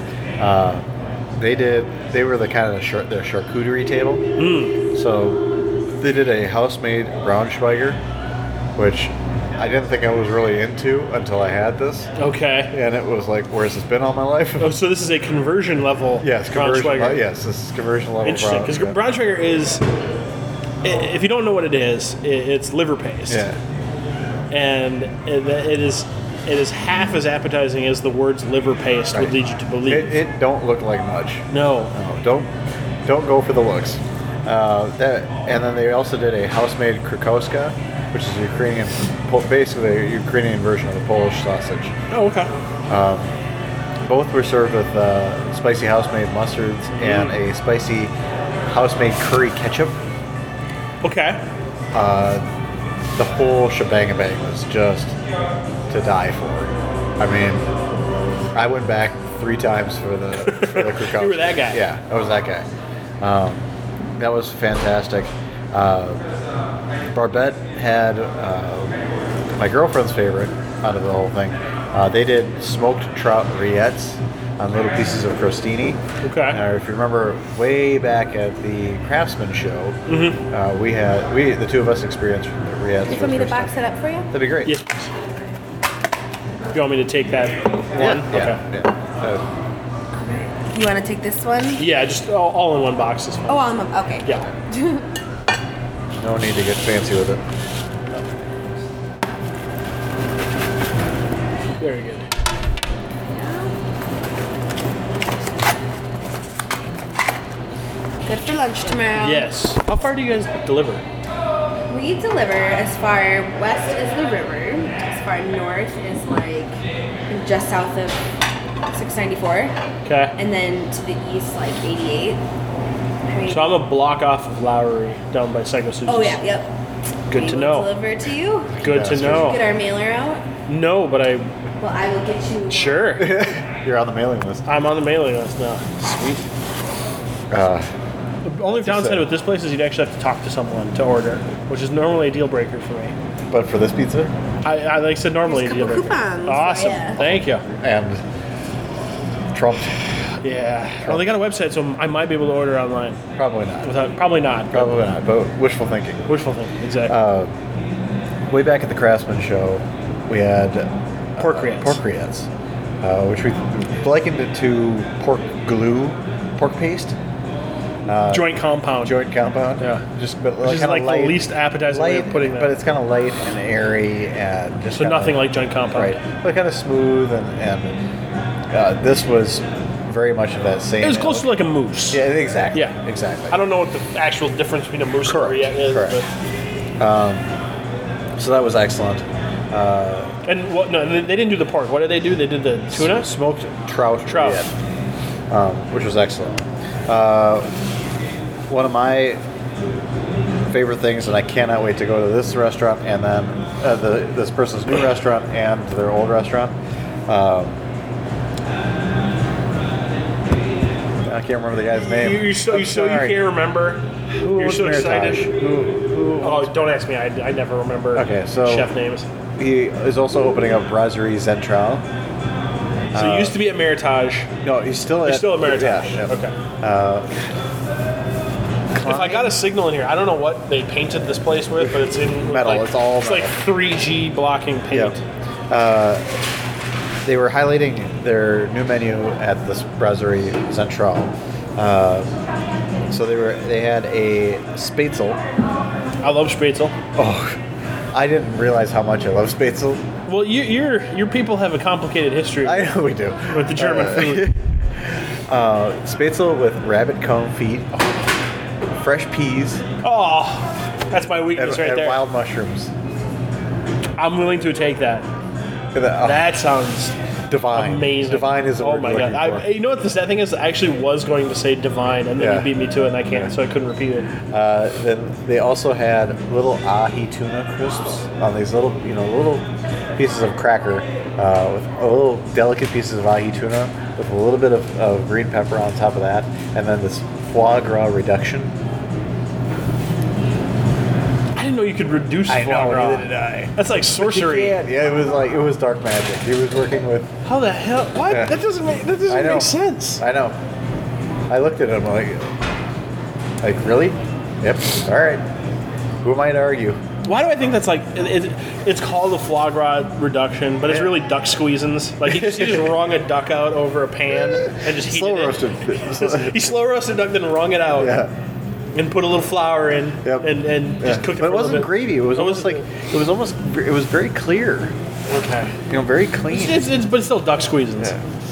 They were the kind of the charcuterie table. So they did a house-made Braunschweiger, which I didn't think I was really into until I had this. Okay. And it was like, where's this been all my life? Oh, so this is a conversion level. Yes, Braunschweiger. Yes, this is conversion level. Interesting, because Braunschweiger is, if you don't know what it is, it's liver paste. Yeah. And it is half as appetizing as the words liver paste would lead you to believe. It don't look like much. No, don't go for the looks. And then they also did a house-made Krakowska, which is basically a Ukrainian version of the Polish sausage. Oh, okay. Both were served with spicy house-made mustards and a spicy house-made curry ketchup. Okay. the whole shebang was just to die for. I mean, I went back 3 times for the Krakow. You were that guy. Yeah, I was that guy. That was fantastic. Barbette had my girlfriend's favorite out of the whole thing. They did smoked trout rillettes on little pieces of crostini. Okay. If you remember, way back at the Craftsman show, the two of us experienced the rillettes. You want me to box it up for you? That'd be great. Yes. You want me to take that one? Yeah. You want to take this one? Yeah, just all in one box is fine. Oh, all in one. Okay. Yeah. No need to get fancy with it. Very good. Good for lunch tomorrow. Yes. How far do you guys deliver? We deliver as far west as the river. As far north is like just south of 694. Okay. And then to the east, like 88. I mean, So I'm a block off of Lowry down by Psycho Susie's. oh, yeah, yep. Good We to will know. deliver to you. Good to know. Get our mailer out. No, but Well, I will get you. sure. You're on the mailing list. I'm on the mailing list now. Sweet. The only downside with this place is you'd actually have to talk to someone to order, which is normally a deal breaker for me. But for this pizza, I like I said, normally a There's a deal couple breaker. coupons, Awesome. yeah. Thank you. and trumped, Yeah. Well, they got a website, so I might be able to order online. probably not. Probably not. Probably not, but wishful thinking. Wishful thinking. Exactly. Way back at the Craftsman show, we had Pork rillettes. Pork rillettes, which we likened it to pork glue, pork paste. Joint compound. Joint compound. Yeah. But Which is kinda like light, the least appetizing way light, of putting that. but it's kind of light and airy and just So kinda, nothing like joint compound. right, but kind of smooth and this was very much of that same. It was close to like a mousse. Yeah, exactly. Yeah. exactly. I don't know what the actual difference between a mousse and a Correct. rillette is, Correct. So that was excellent. but and what? No, they didn't do the pork. What did they do? They did the tuna. Smoked trout. Trout. rillette, which was excellent. One of my favorite things, and I cannot wait to go to this restaurant and then this person's new restaurant and their old restaurant. I can't remember the guy's name. You can't remember. Who You're owns so Meritage? excited. Who Oh, don't ask me. I never remember. Okay, so- chef names. He is also opening up Brasserie Centrale. So it used to be at Meritage. No, he's still at Meritage. Yeah. Okay. If I Klein? got a signal in here, I don't know what they painted this place with, but it's in Metal, Like, it's all like 3G blocking paint. Yep. They were highlighting their new menu at this Brasserie Centrale. So they had a Spätzle. I love Spätzle. Oh, I didn't realize how much I love Spätzle. Well, your people have a complicated history I know we do. with the German food. Spätzle with rabbit comb feet, fresh peas, Oh, that's my weakness right and there. wild mushrooms. I'm willing to take that. That sounds divine. amazing. Divine is the Oh word my we're god! looking for. You know what the sad thing is? I actually was going to say divine, and then Yeah. you beat me to it, and I can't, so I couldn't repeat it. Then they also had little ahi tuna crisps on these little pieces of cracker with a little delicate pieces of ahi tuna with a little bit of green pepper on top of that, and then this foie gras reduction. I didn't know you could reduce I foie know, gras. neither did I. That's like sorcery. Yeah, it was dark magic. He was working with. How the hell? What? Yeah. That doesn't make I know. sense. I know. I looked at him like really? Yep. All right. Who am I to argue? Why do I think that's like it's called a foie gras reduction, but it's really duck squeezins. Like he just wrung a duck out over a pan and just heated Slow it. roasted. He slow roasted duck, then wrung it out. Yeah. And put a little flour in, Yep. and just cook it. But for it wasn't a little bit. gravy. It was almost it was very clear. Okay. Very clean. But it's still duck squeezins.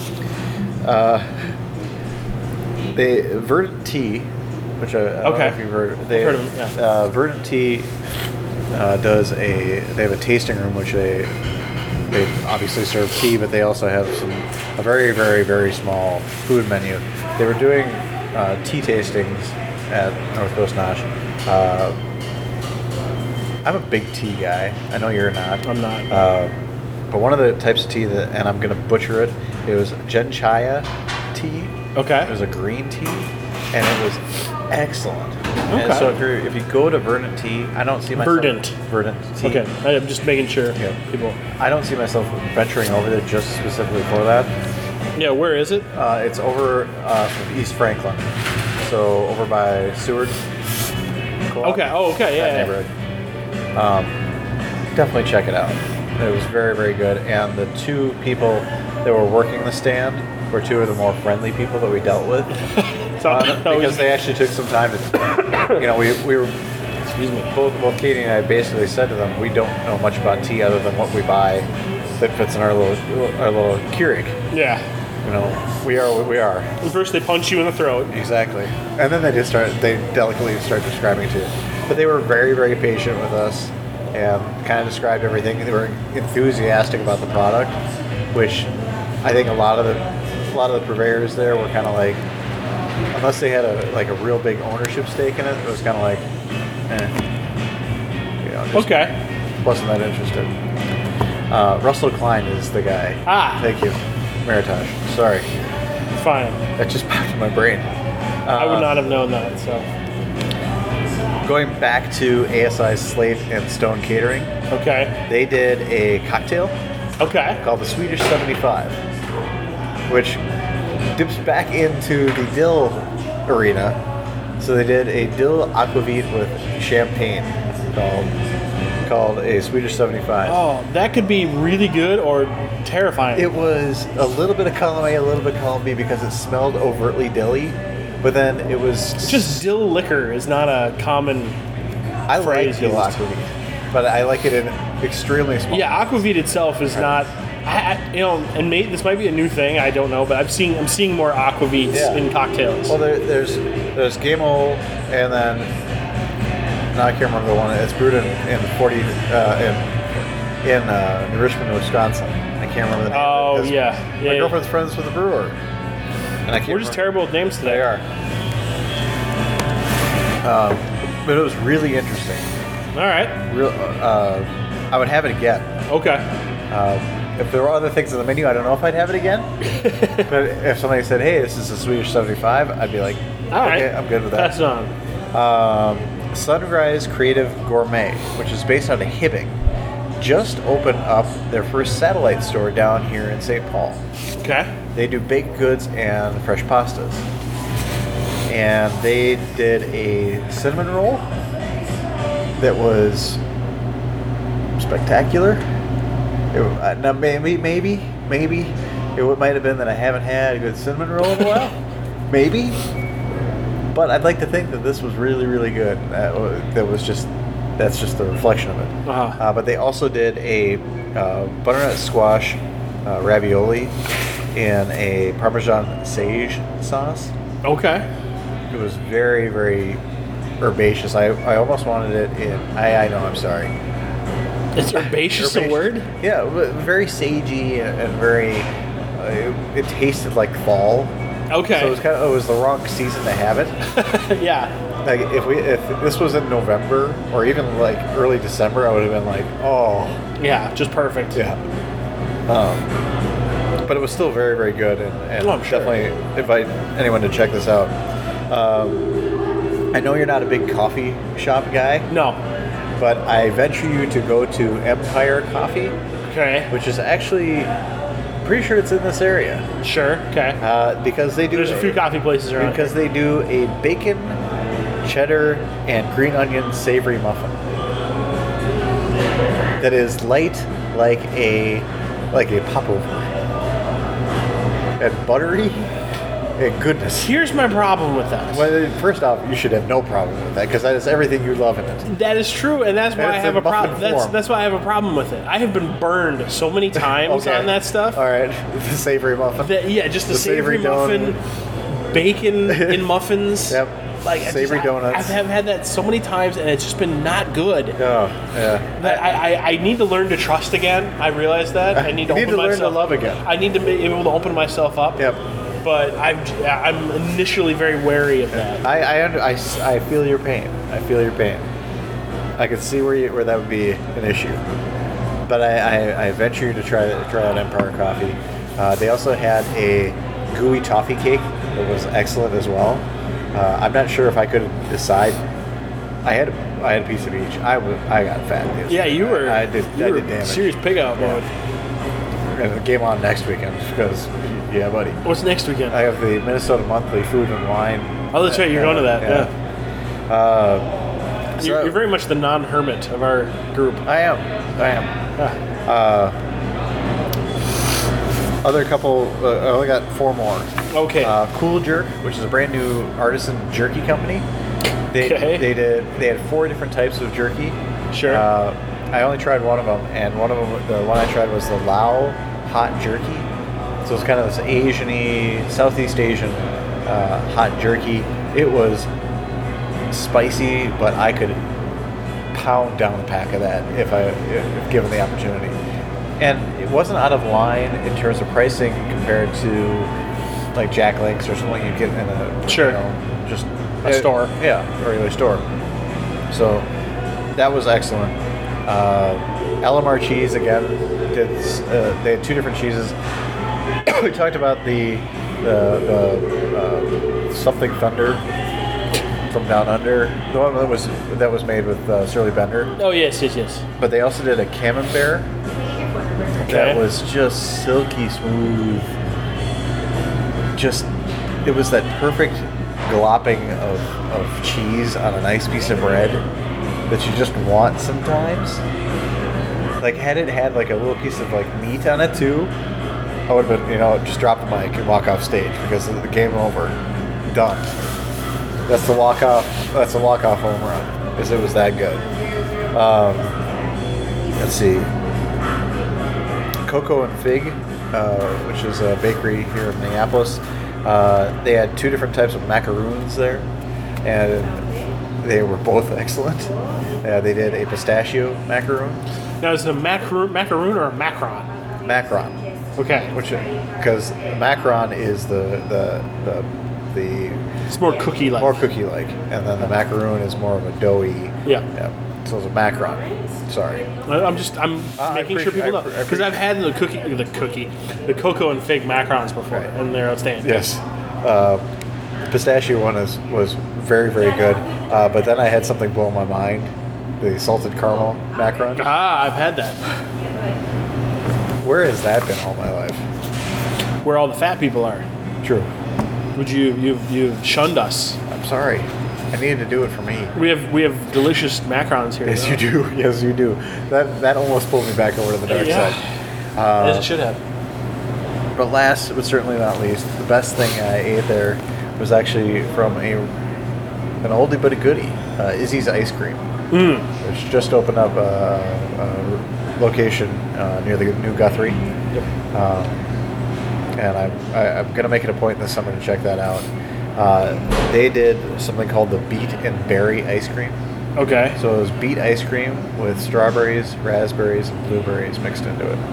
They Verdant Tea, which I don't know if you've heard. They, I've heard of them, yeah. Verdant Tea they have a tasting room which they obviously serve tea, but they also have a very, very, very small food menu. They were doing tea tastings at Northwest Nosh. I'm a big tea guy. I know you're not. I'm not. But one of the types of tea that, and I'm going to butcher it, it was Genchaya tea. Okay. It was a green tea, and it was excellent. Okay. And so if you go to Verdant Tea, I don't see myself... Verdant Tea. Okay, I'm just making sure. Yeah. People. I don't see myself venturing over there just specifically for that. Yeah, where is it? It's over from East Franklin. So over by Seward. Co-op, Okay. Oh, okay. Yeah. neighborhood. Definitely check it out. It was very, very good. And the two people that were working the stand were two of the more friendly people that we dealt with. Because they actually took some time to, we were, excuse me. Both Katie and I basically said to them, we don't know much about tea other than what we buy that fits in our little Keurig. Yeah. We are what we are. And first they punch you in the throat. Exactly. And then they delicately start describing to you. But they were very, very patient with us and kind of described everything. They were enthusiastic about the product, which I think a lot of the purveyors there were kind of like, unless they had a real big ownership stake in it, it was kind of like, Okay. Wasn't that interested. Russell Klein is the guy. Thank you. Meritage. Sorry. Fine. That just popped in my brain. I would not have known that, so. Going back to ASI's Slate and Stone Catering. Okay. They did a cocktail. Okay. Called the Swedish 75, which dips back into the dill arena. So they did a dill aquavit with champagne called a Swedish 75. Oh, that could be really good or terrifying. It was a little bit of column A, a little bit of column B because it smelled overtly dilly, but then it was... Just dill liquor is not a common I like phrase dill used. aquavit, but I like it in extremely small. Yeah, aquavit itself is not... and this might be a new thing, I don't know, but I'm seeing more aquavits in cocktails. Well, there's Gamo, and then... No, I can't remember the one. It's brewed in New Richmond, Wisconsin. I can't remember the name. Oh, of it, yeah. My girlfriend's friends with the brewer. And I can't We're just terrible with names today. They are. But it was really interesting. All right. I would have it again. Okay. If there were other things on the menu, I don't know if I'd have it again. But if somebody said, hey, this is a Swedish 75, I'd be like, all right, okay, I'm good with that. Pass it on. Sunrise Creative Gourmet, which is based out of Hibbing, just opened up their first satellite store down here in St. Paul. Okay. They do baked goods and fresh pastas. And they did a cinnamon roll that was spectacular. Now maybe it might have been that I haven't had a good cinnamon roll in a while. Maybe. But I'd like to think that this was really, really good. That's just the reflection of it. Uh-huh. But they also did a butternut squash ravioli in a Parmesan sage sauce. Okay. It was very, very herbaceous. I almost wanted it in... I know, I'm sorry. Is herbaceous a word? Yeah, very sagey and very... it tasted like fall. Okay. So it was the wrong season to have it. Yeah. Like if this was in November or even like early December, I would have been like, oh. Yeah, just perfect. Yeah. But it was still very, very good, and I'm sure. definitely invite anyone to check this out. I know you're not a big coffee shop guy. No. But I venture you to go to Empire Coffee. Okay. Which is actually... pretty sure it's in this area. Sure. Okay. Because they do. There's a few coffee places around. Because they do a bacon, cheddar, and green onion savory muffin. That is light like a popover, and buttery, and goodness. Here's my problem with that. Well, first off, you should have no problem with that because that is everything you love in it. That is true, and that's why I have a problem. That's why I have a problem with it. I have been burned so many times on that stuff. All right, the savory muffin. Just the savory muffin, bacon in muffins. Yep. Like savory donuts. I've had that so many times, and it's just been not good. Oh, yeah. That I need to learn to trust again. I realize that. I need to learn to love again. I need to be able to open myself up. Yep. But I'm initially very wary of that. I feel your pain. I feel your pain. I could see where that would be an issue. But I ventured to try out Empire Coffee. They also had a gooey toffee cake that was excellent as well. I'm not sure if I could decide. I had a piece of each. I got fat. Yeah, you were. I did damage. Serious pig out mode. And the game on next weekend because, yeah, buddy. What's next weekend? I have the Minnesota Monthly Food and Wine. Oh, that's right. You're going to that. Yeah. You're very much the non-hermit of our group. I am. Other couple. I only got 4 more. Okay. Cool Jerk, which is a brand new artisan jerky company. They had 4 different types of jerky. Sure. I only tried one of them, and the one I tried was the Lao hot jerky. So it's kind of this Asian-y, Southeast Asian hot jerky. It was spicy, but I could pound down a pack of that if given the opportunity. And it wasn't out of line in terms of pricing compared to like Jack Link's or something you'd get in a just a store. Yeah, a regular store. So that was excellent. Alamar cheese again. They had 2 different cheeses. We talked about the something thunder from Down Under, the one that was made with Surly Bender. Oh yes. But they also did a camembert that was just silky smooth. It was that perfect glopping of cheese on a nice piece of bread that you just want sometimes. Like had it had like a little piece of like meat on it too, I would have been, just drop the mic and walk off stage because the game over, done. That's the walk off home run because it was that good. Let's see, Cocoa and Fig, which is a bakery here in Minneapolis. They had 2 different types of macaroons there, and they were both excellent. They did a pistachio macaroon. Now, is it a macaroon or a macron? Macron. Okay. Because macron is the it's more cookie-like. More cookie-like, and then the macaroon is more of a doughy. Yeah. So it's a macron. Sorry. I'm making sure people know because I've had the cocoa and fig macarons before, and they're outstanding. Yes. Pistachio one was very, very good, but then I had something blow my mind: the salted caramel macaron. I've had that. Where has that been all my life? Where all the fat people are. True. You've shunned us. I'm sorry. I needed to do it for me. We have delicious macarons here. Yes, you do. Yes, you do. That almost pulled me back over to the dark side. As it should have. But last but certainly not least, the best thing I ate there was actually from an oldie but a goodie, Izzy's Ice Cream, which just opened up a location near the new Guthrie. Yep. And I'm going to make it a point this summer to check that out. They did something called the Beet and Berry Ice Cream. Okay. So it was beet ice cream with strawberries, raspberries, and blueberries mixed into it.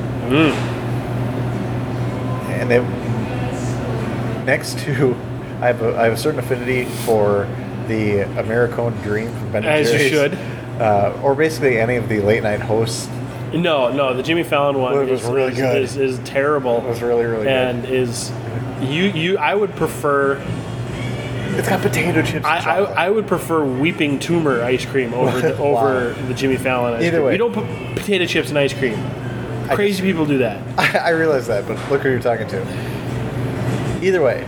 And then next to, I have a certain affinity for the Americone Dream from Ben & Jerry's. As you should. Or basically any of the late night hosts. No, the Jimmy Fallon one was really good. Is terrible. It was really, really and good. And is I would prefer. It's got potato chips. I would prefer Weeping Tumor ice cream over the Jimmy Fallon ice cream. Either way, you don't put potato chips in ice cream. Crazy people do that. I realize that, but look who you're talking to. Either way,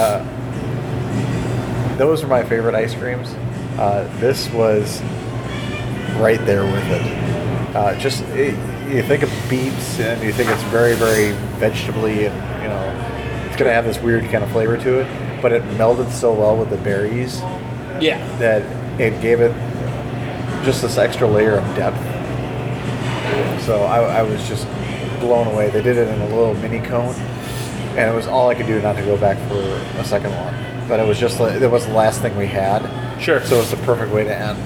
those are my favorite ice creams. This was right there with it. You think of beets and you think it's very, very vegetably, and it's going to have this weird kind of flavor to it. But it melded so well with the berries, that it gave it just this extra layer of depth. So I was just blown away. They did it in a little mini cone, and it was all I could do not to go back for a second one. But it was just it was the last thing we had. Sure. So it's the perfect way to end.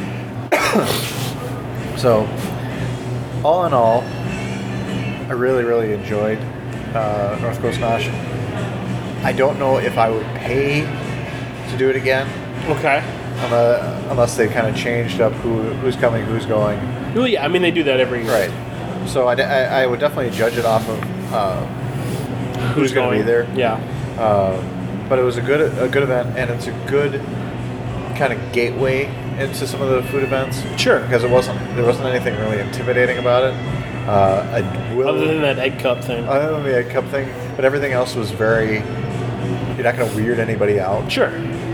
So, all in all, I really, really enjoyed North Coast Nosh. I don't know if I would pay to do it again. Okay. unless they kind of changed up who's coming, who's going. Well, yeah, I mean they do that every year. Right. So I would definitely judge it off of who's going to be there. Yeah. But it was a good event, and it's a good kind of gateway into some of the food events. Sure. Because there wasn't anything really intimidating about it. Other than that egg cup thing. Other than the egg cup thing, but everything else was very. You're not going to weird anybody out. Sure.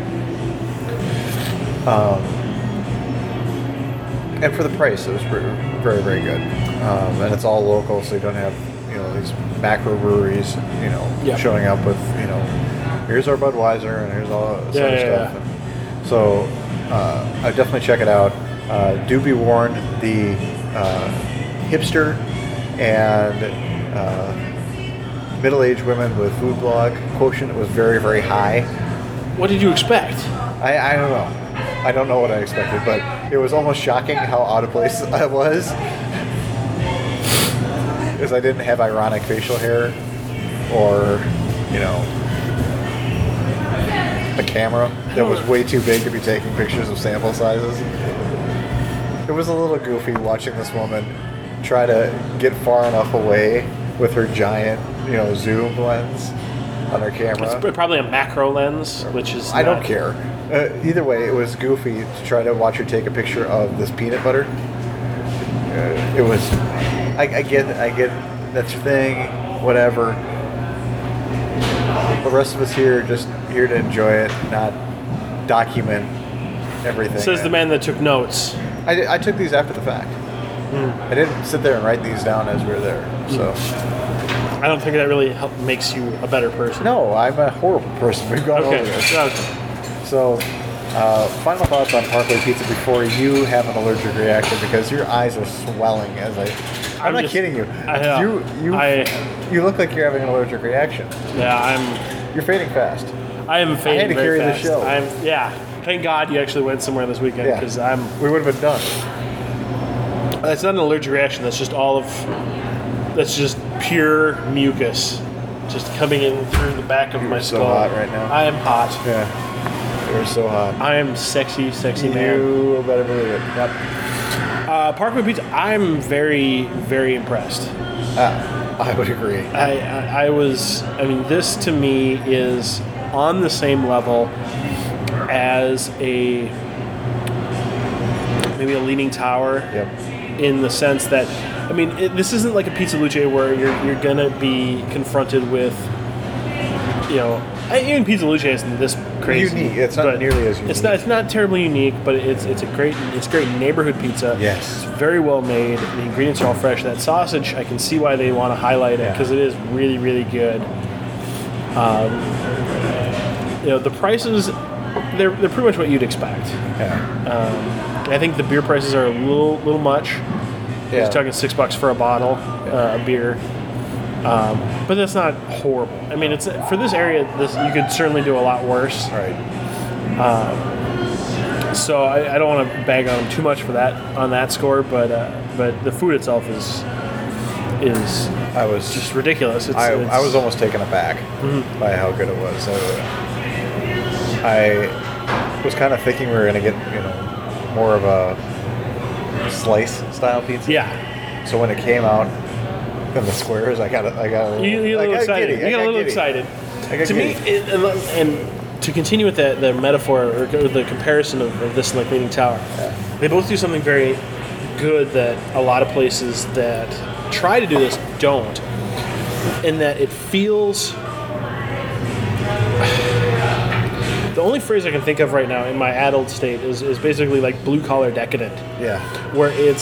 And for the price, it was very, very good. And it's all local, so you don't have these macro breweries showing up with here's our Budweiser and here's all this other stuff. Yeah. And so I definitely check it out. Do be warned, the hipster and middle-aged women with food blog quotient was very, very high. What did you expect? I don't know. I don't know what I expected, but it was almost shocking how out of place I was. Because I didn't have ironic facial hair or, a camera that was way too big to be taking pictures of sample sizes. It was a little goofy watching this woman try to get far enough away with her giant, zoom lens on her camera. It's probably a macro lens, which is I don't care. Either way, it was goofy to try to watch her take a picture of this peanut butter. It was. I get that's your thing, whatever. The rest of us just here to enjoy it, not document everything. Says the man that took notes. I took these after the fact. I didn't sit there and write these down as we were there. So I don't think that really makes you a better person. No, I'm a horrible person. We've gone over this. Okay. So, final thoughts on Parkway Pizza before you have an allergic reaction, because your eyes are swelling as I'm not kidding you. You look like you're having an allergic reaction. Yeah, You're fading fast. I am fading. I had to carry the show. Thank God you actually went somewhere this weekend, because we would have been done. That's not an allergic reaction. That's just that's just pure mucus, just coming in through the back of my skull. So hot right now. I am hot. Yeah, you're so hot. I am sexy man. You better believe it. Yep. Parkway Pizza. I'm very, very impressed. I would agree. I was. I mean, this to me is on the same level as maybe a Leaning Tower. Yep. In the sense that, I mean, this isn't like a Pizza Luce where you're gonna be confronted with, even Pizza Luce isn't this crazy. Unique. It's not nearly as unique. It's not terribly unique, but it's great neighborhood pizza. Yes. It's very well made. The ingredients are all fresh. That sausage, I can see why they want to highlight it, because it is really, really good. The prices, they're pretty much what you'd expect. Yeah. I think the beer prices are a little much. Yeah. You're talking $6 for a bottle of beer, but that's not horrible. I mean, it's for this area. You could certainly do a lot worse. Right. So I don't want to bag on them too much on that score, but the food itself is just ridiculous. I was almost taken aback by how good it was. I was kind of thinking we were going to get more of a slice style pizza. Yeah. So when it came out in the squares, I got a little excited. You got a little excited. To me, and to continue with the metaphor or the comparison of this and like Leaning Tower, they both do something very good that a lot of places that try to do this don't, in that it feels. The only phrase I can think of right now in my adult state is basically like blue collar decadent. Yeah. Where it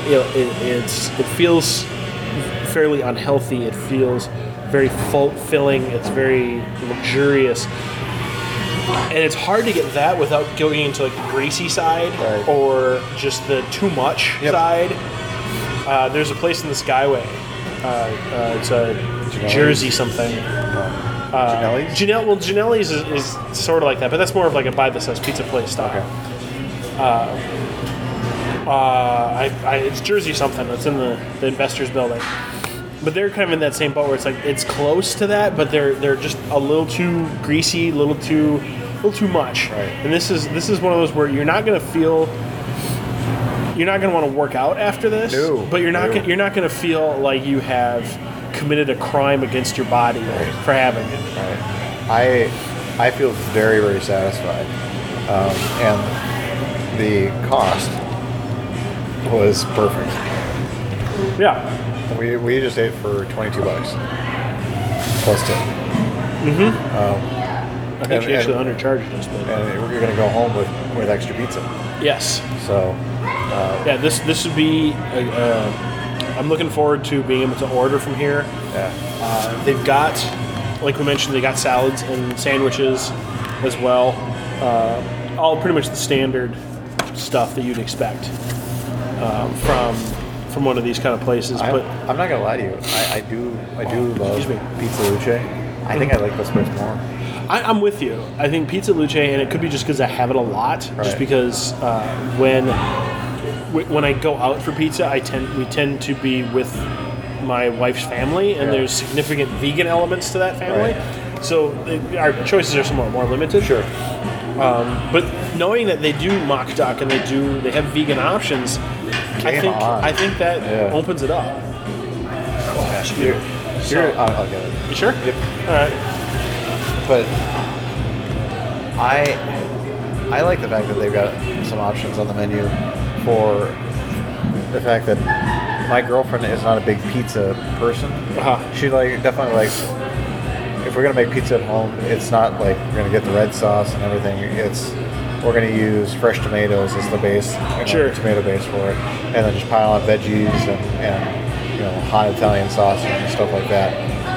feels fairly unhealthy. It feels very filling. It's very luxurious. And it's hard to get that without going into like the greasy side or just the too much side. There's a place in the Skyway. It's a Jersey something. Ginelli's? Ginelli's is sort of like that, but that's more of like a by the size pizza place style. Okay. It's Jersey something. It's in the Investors Building, but they're kind of in that same boat where it's like it's close to that, but they're just a little too greasy, a little too little too much. Right. And this is one of those where you're not going to want to work out after this. No. But you're not going to feel like you have committed a crime against your body for having it. Right. I feel very, very satisfied, and the cost was perfect. Yeah. We just ate for $22 plus tip. I think she actually undercharged us, but and we're going to go home with extra pizza. yes. So Yeah, this would be. I'm looking forward to being able to order from here. yeah, They've got, like we mentioned, they got salads and sandwiches as well. All pretty much the standard stuff that you'd expect from one of these kind of places. But I'm not going to lie to you. I do love Excuse me. Pizza Luce. I think I like this place more. I'm with you. I think Pizza Luce, and it could be just because I have it a lot. Just Right. because when I go out for pizza, we tend to be with my wife's family, and Yeah. there's significant vegan elements to that family. Right. So our choices are somewhat more limited. Sure. But knowing that they do mock duck and they have vegan options, Game on. I think that Yeah. opens it up. Here, I'll get it. You sure? Yep. All right. But I like the fact that they've got some options on the menu for the fact that my girlfriend is not a big pizza person. Uh-huh. She definitely likes, if we're gonna make pizza at home, it's not like we're gonna get the red sauce and everything. We're gonna use fresh tomatoes as the base, Sure. tomato base for it, and then just pile on veggies and hot Italian sausage and stuff like that.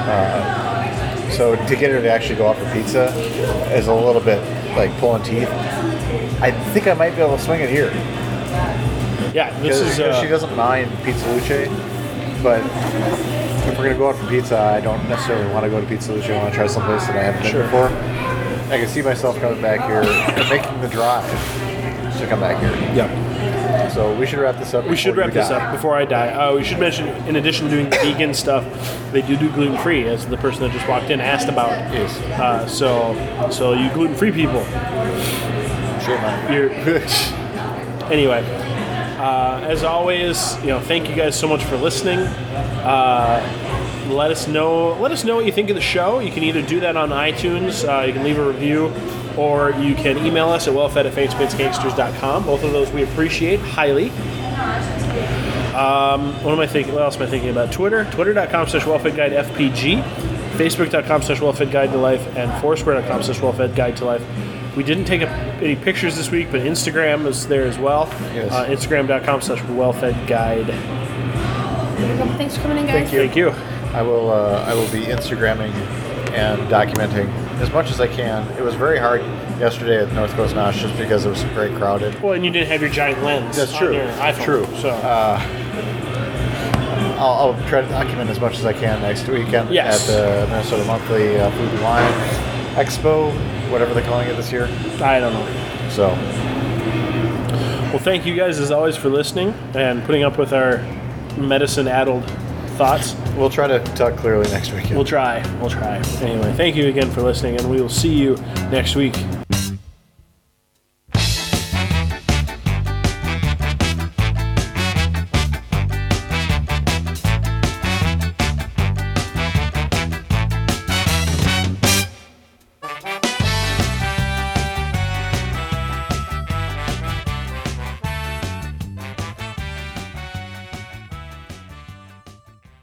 So to get her to actually go out for pizza is a little bit like pulling teeth. I think I might be able to swing it here. Yeah, this is. Because she doesn't mind Pizza Luce, but if we're gonna go out for pizza, I don't necessarily want to go to Pizza Luce. I want to try someplace that I haven't been before. I can see myself coming back here and making the drive to come back here. Yeah. So we should wrap this up. We should wrap this up before I die. We should mention, in addition to doing the vegan stuff, they do gluten-free, as the person that just walked in asked about. Yes. So you gluten-free people. Sure, man. Anyway, as always, thank you guys so much for listening. Let us know what you think of the show. You can either do that on iTunes, you can leave a review, or you can email us at wellfed@famouspitsgangsters.com. Both of those we appreciate highly. What else am I thinking about? Twitter.com/wellfedguidefpg, Facebook.com/wellfedguidetolife, and Foursquare.com/wellfedguidetolife. We didn't take any pictures this week, but Instagram is there as well. Yes. Instagram.com/wellfedguide. Thanks for coming in, guys. Thank you. I will be Instagramming and documenting as much as I can. It was very hard yesterday at North Coast Nosh just because it was very crowded. Well, and you didn't have your giant lens. That's true. On your iPhone, True. So I'll try to document as much as I can next weekend Yes. at the Minnesota Monthly Food and Wine Expo, whatever they're calling it this year. I don't know. So, Well, thank you guys as always for listening and putting up with our medicine-addled thoughts. we'll try to talk clearly next weekend. We'll try. Anyway, thank you again for listening, and we will see you next week.